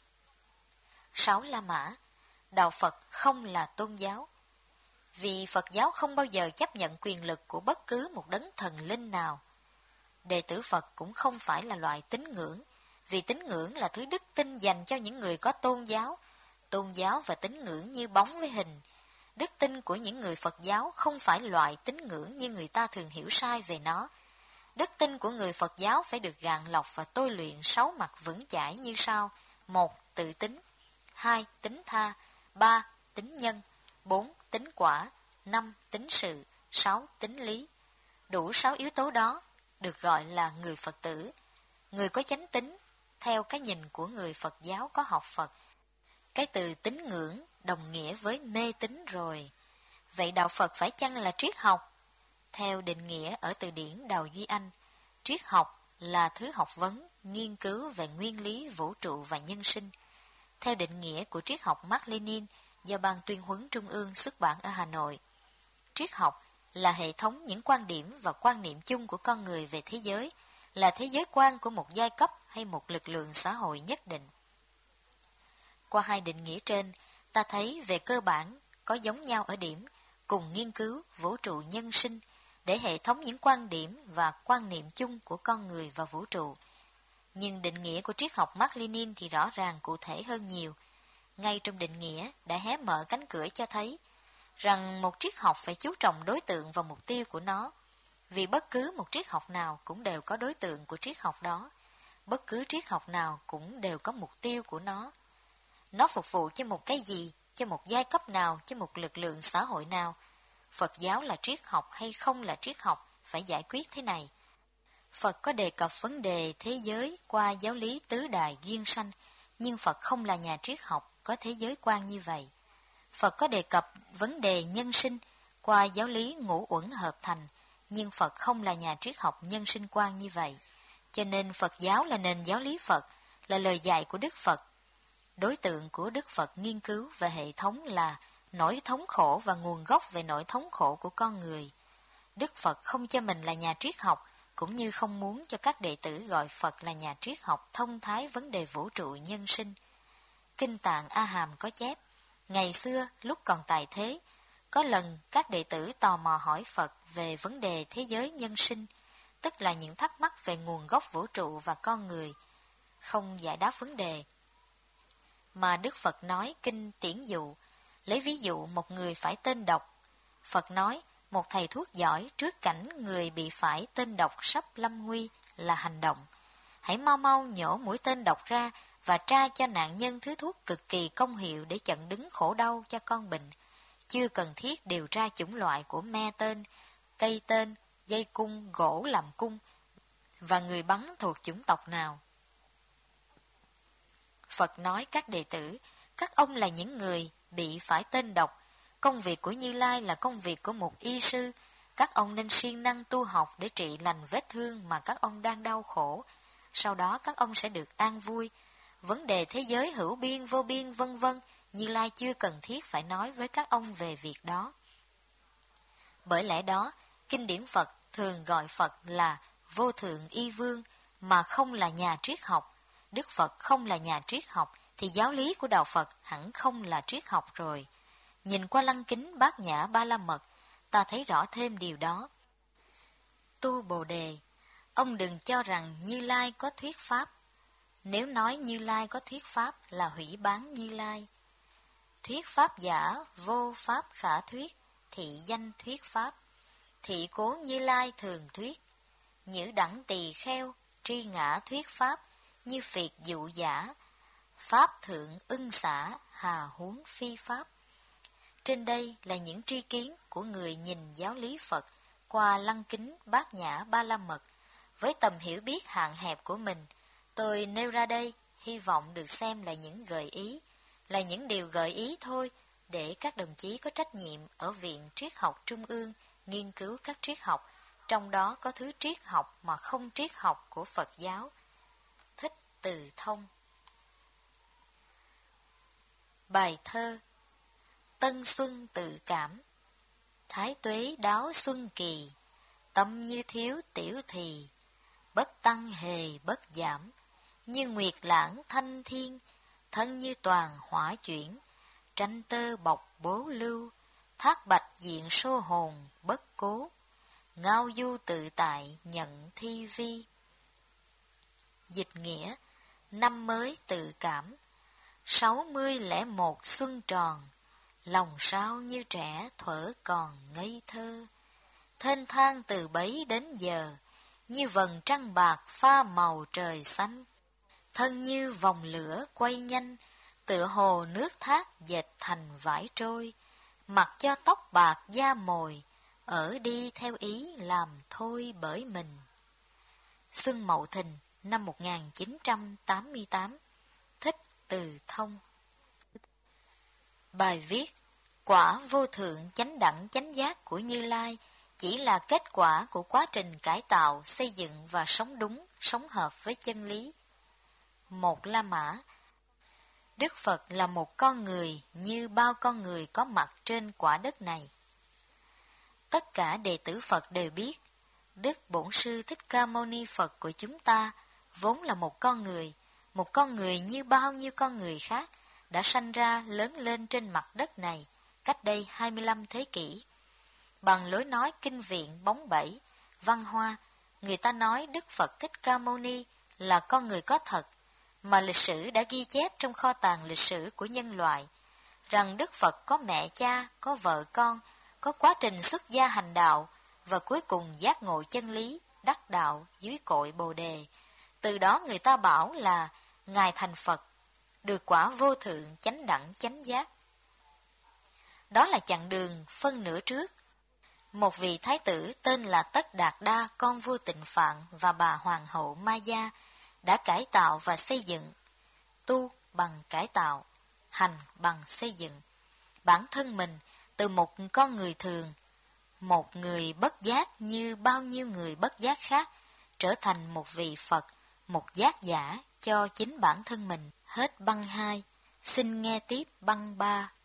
Sáu La Mã, đạo Phật không là tôn giáo. Vì Phật giáo không bao giờ chấp nhận quyền lực của bất cứ một đấng thần linh nào. Đệ tử Phật cũng không phải là loại tín ngưỡng, vì tín ngưỡng là thứ đức tin dành cho những người có tôn giáo. Tôn giáo và tín ngưỡng như bóng với hình. Đức tin của những người Phật giáo không phải loại tín ngưỡng như người ta thường hiểu sai về nó. Đức tin của người Phật giáo phải được gạn lọc và tôi luyện sáu mặt vững chãi như sau. Một, tự tính. Hai, tính tha. Ba, tính nhân. Bốn, tính quả. Năm, tính sự. Sáu, tính lý. Đủ sáu yếu tố đó được gọi là người Phật tử, người có chánh tín, theo cái nhìn của người Phật giáo có học Phật. Cái từ tín ngưỡng đồng nghĩa với mê tín rồi. Vậy đạo Phật phải chăng là triết học? Theo định nghĩa ở từ điển Đào Duy Anh, triết học là thứ học vấn, nghiên cứu về nguyên lý vũ trụ và nhân sinh. Theo định nghĩa của triết học Mác Lênin do Ban Tuyên huấn Trung ương xuất bản ở Hà Nội, triết học là hệ thống những quan điểm và quan niệm chung của con người về thế giới, là thế giới quan của một giai cấp hay một lực lượng xã hội nhất định. Qua hai định nghĩa trên, ta thấy về cơ bản có giống nhau ở điểm cùng nghiên cứu vũ trụ nhân sinh để hệ thống những quan điểm và quan niệm chung của con người và vũ trụ. Nhưng định nghĩa của triết học Mác Lênin thì rõ ràng cụ thể hơn nhiều. Ngay trong định nghĩa đã hé mở cánh cửa cho thấy rằng một triết học phải chú trọng đối tượng và mục tiêu của nó. Vì bất cứ một triết học nào cũng đều có đối tượng của triết học đó. Bất cứ triết học nào cũng đều có mục tiêu của nó. Nó phục vụ cho một cái gì, cho một giai cấp nào, cho một lực lượng xã hội nào. Phật giáo là triết học hay không là triết học phải giải quyết thế này. Phật có đề cập vấn đề thế giới qua giáo lý tứ đại duyên sanh, nhưng Phật không là nhà triết học có thế giới quan như vậy. Phật có đề cập vấn đề nhân sinh qua giáo lý ngũ uẩn hợp thành, nhưng Phật không là nhà triết học nhân sinh quan như vậy. Cho nên Phật giáo là nền giáo lý Phật, là lời dạy của Đức Phật. Đối tượng của Đức Phật nghiên cứu về hệ thống là nỗi thống khổ và nguồn gốc về nỗi thống khổ của con người. Đức Phật không cho mình là nhà triết học, cũng như không muốn cho các đệ tử gọi Phật là nhà triết học thông thái vấn đề vũ trụ nhân sinh. Kinh Tạng A Hàm có chép, ngày xưa lúc còn tại thế, có lần các đệ tử tò mò hỏi Phật về vấn đề thế giới nhân sinh, tức là những thắc mắc về nguồn gốc vũ trụ và con người, không giải đáp vấn đề. Mà Đức Phật nói kinh Tiễn Dụ, lấy ví dụ một người phải tên độc. Phật nói, một thầy thuốc giỏi trước cảnh người bị phải tên độc sắp lâm nguy là hành động. Hãy mau mau nhổ mũi tên độc ra và tra cho nạn nhân thứ thuốc cực kỳ công hiệu để chặn đứng khổ đau cho con bệnh. Chưa cần thiết điều tra chủng loại của me tên, cây tên, dây cung, gỗ làm cung và người bắn thuộc chủng tộc nào. Phật nói các đệ tử, các ông là những người bị phải tên độc. Công việc của Như Lai là công việc của một y sư. Các ông nên siêng năng tu học để trị lành vết thương mà các ông đang đau khổ. Sau đó các ông sẽ được an vui. Vấn đề thế giới hữu biên, vô biên, vân vân, Như Lai chưa cần thiết phải nói với các ông về việc đó. Bởi lẽ đó, kinh điển Phật thường gọi Phật là vô thượng y vương, mà không là nhà triết học. Đức Phật không là nhà triết học, thì giáo lý của đạo Phật hẳn không là triết học rồi. Nhìn qua lăng kính Bát Nhã Ba La Mật, ta thấy rõ thêm điều đó. Tu Bồ Đề, ông đừng cho rằng Như Lai có thuyết pháp. Nếu nói Như Lai có thuyết pháp là hủy bán Như Lai. Thuyết pháp giả, vô pháp khả thuyết, thị danh thuyết pháp. Thị cố Như Lai thường thuyết. Nhữ đẳng tỳ kheo, tri ngã thuyết pháp, như phiệt dụ giả. Pháp thượng ưng xả, hà huống phi pháp. Trên đây là những tri kiến của người nhìn giáo lý Phật qua lăng kính Bát Nhã Ba La Mật. Với tầm hiểu biết hạn hẹp của mình, tôi nêu ra đây hy vọng được xem là những gợi ý, là những điều gợi ý thôi để các đồng chí có trách nhiệm ở Viện Triết học Trung ương nghiên cứu các triết học, trong đó có thứ triết học mà không triết học của Phật giáo. Thích Từ Thông. Bài thơ Tân Xuân Tự Cảm. Thái tuế đáo xuân kỳ, tâm như thiếu tiểu thì, bất tăng hề bất giảm, như nguyệt lãng thanh thiên, thân như toàn hỏa chuyển, tranh tơ bọc bố lưu, thác bạch diện sô hồn bất cố, ngao du tự tại nhận thi vi. Dịch nghĩa, năm mới tự cảm, sáu mươi lẻ một xuân tròn, lòng sao như trẻ thuở còn ngây thơ. Thênh thang từ bấy đến giờ, như vầng trăng bạc pha màu trời xanh. Thân như vòng lửa quay nhanh, tựa hồ nước thác dệt thành vải trôi. Mặc cho tóc bạc da mồi, ở đi theo ý làm thôi bởi mình. Xuân Mậu Thìn năm một nghìn chín trăm tám mươi tám. Thích Từ Thông. Bài viết Quả vô thượng chánh đẳng chánh giác của Như Lai chỉ là kết quả của quá trình cải tạo, xây dựng và sống đúng, sống hợp với chân lý. Một La Mã. Đức Phật là một con người như bao con người có mặt trên quả đất này. Tất cả đệ tử Phật đều biết, Đức Bổn Sư Thích Ca Mâu Ni Phật của chúng ta vốn là một con người, một con người như bao nhiêu con người khác, đã sanh ra lớn lên trên mặt đất này cách đây hai mươi lăm thế kỷ. Bằng lối nói kinh viện bóng bẩy, văn hoa, người ta nói Đức Phật Thích Ca Mâu Ni là con người có thật, mà lịch sử đã ghi chép trong kho tàng lịch sử của nhân loại, rằng Đức Phật có mẹ cha, có vợ con, có quá trình xuất gia hành đạo, và cuối cùng giác ngộ chân lý, đắc đạo dưới cội Bồ Đề. Từ đó người ta bảo là Ngài thành Phật, được quả vô thượng chánh đẳng chánh giác. Đó là chặng đường phân nửa trước. Một vị thái tử tên là Tất Đạt Đa, con vua Tịnh Phạn và bà hoàng hậu Maya đã cải tạo và xây dựng. Tu bằng cải tạo, hành bằng xây dựng bản thân mình từ một con người thường, một người bất giác như bao nhiêu người bất giác khác, trở thành một vị Phật, một giác giả cho chính bản thân mình. Hết băng hai, xin nghe tiếp băng ba.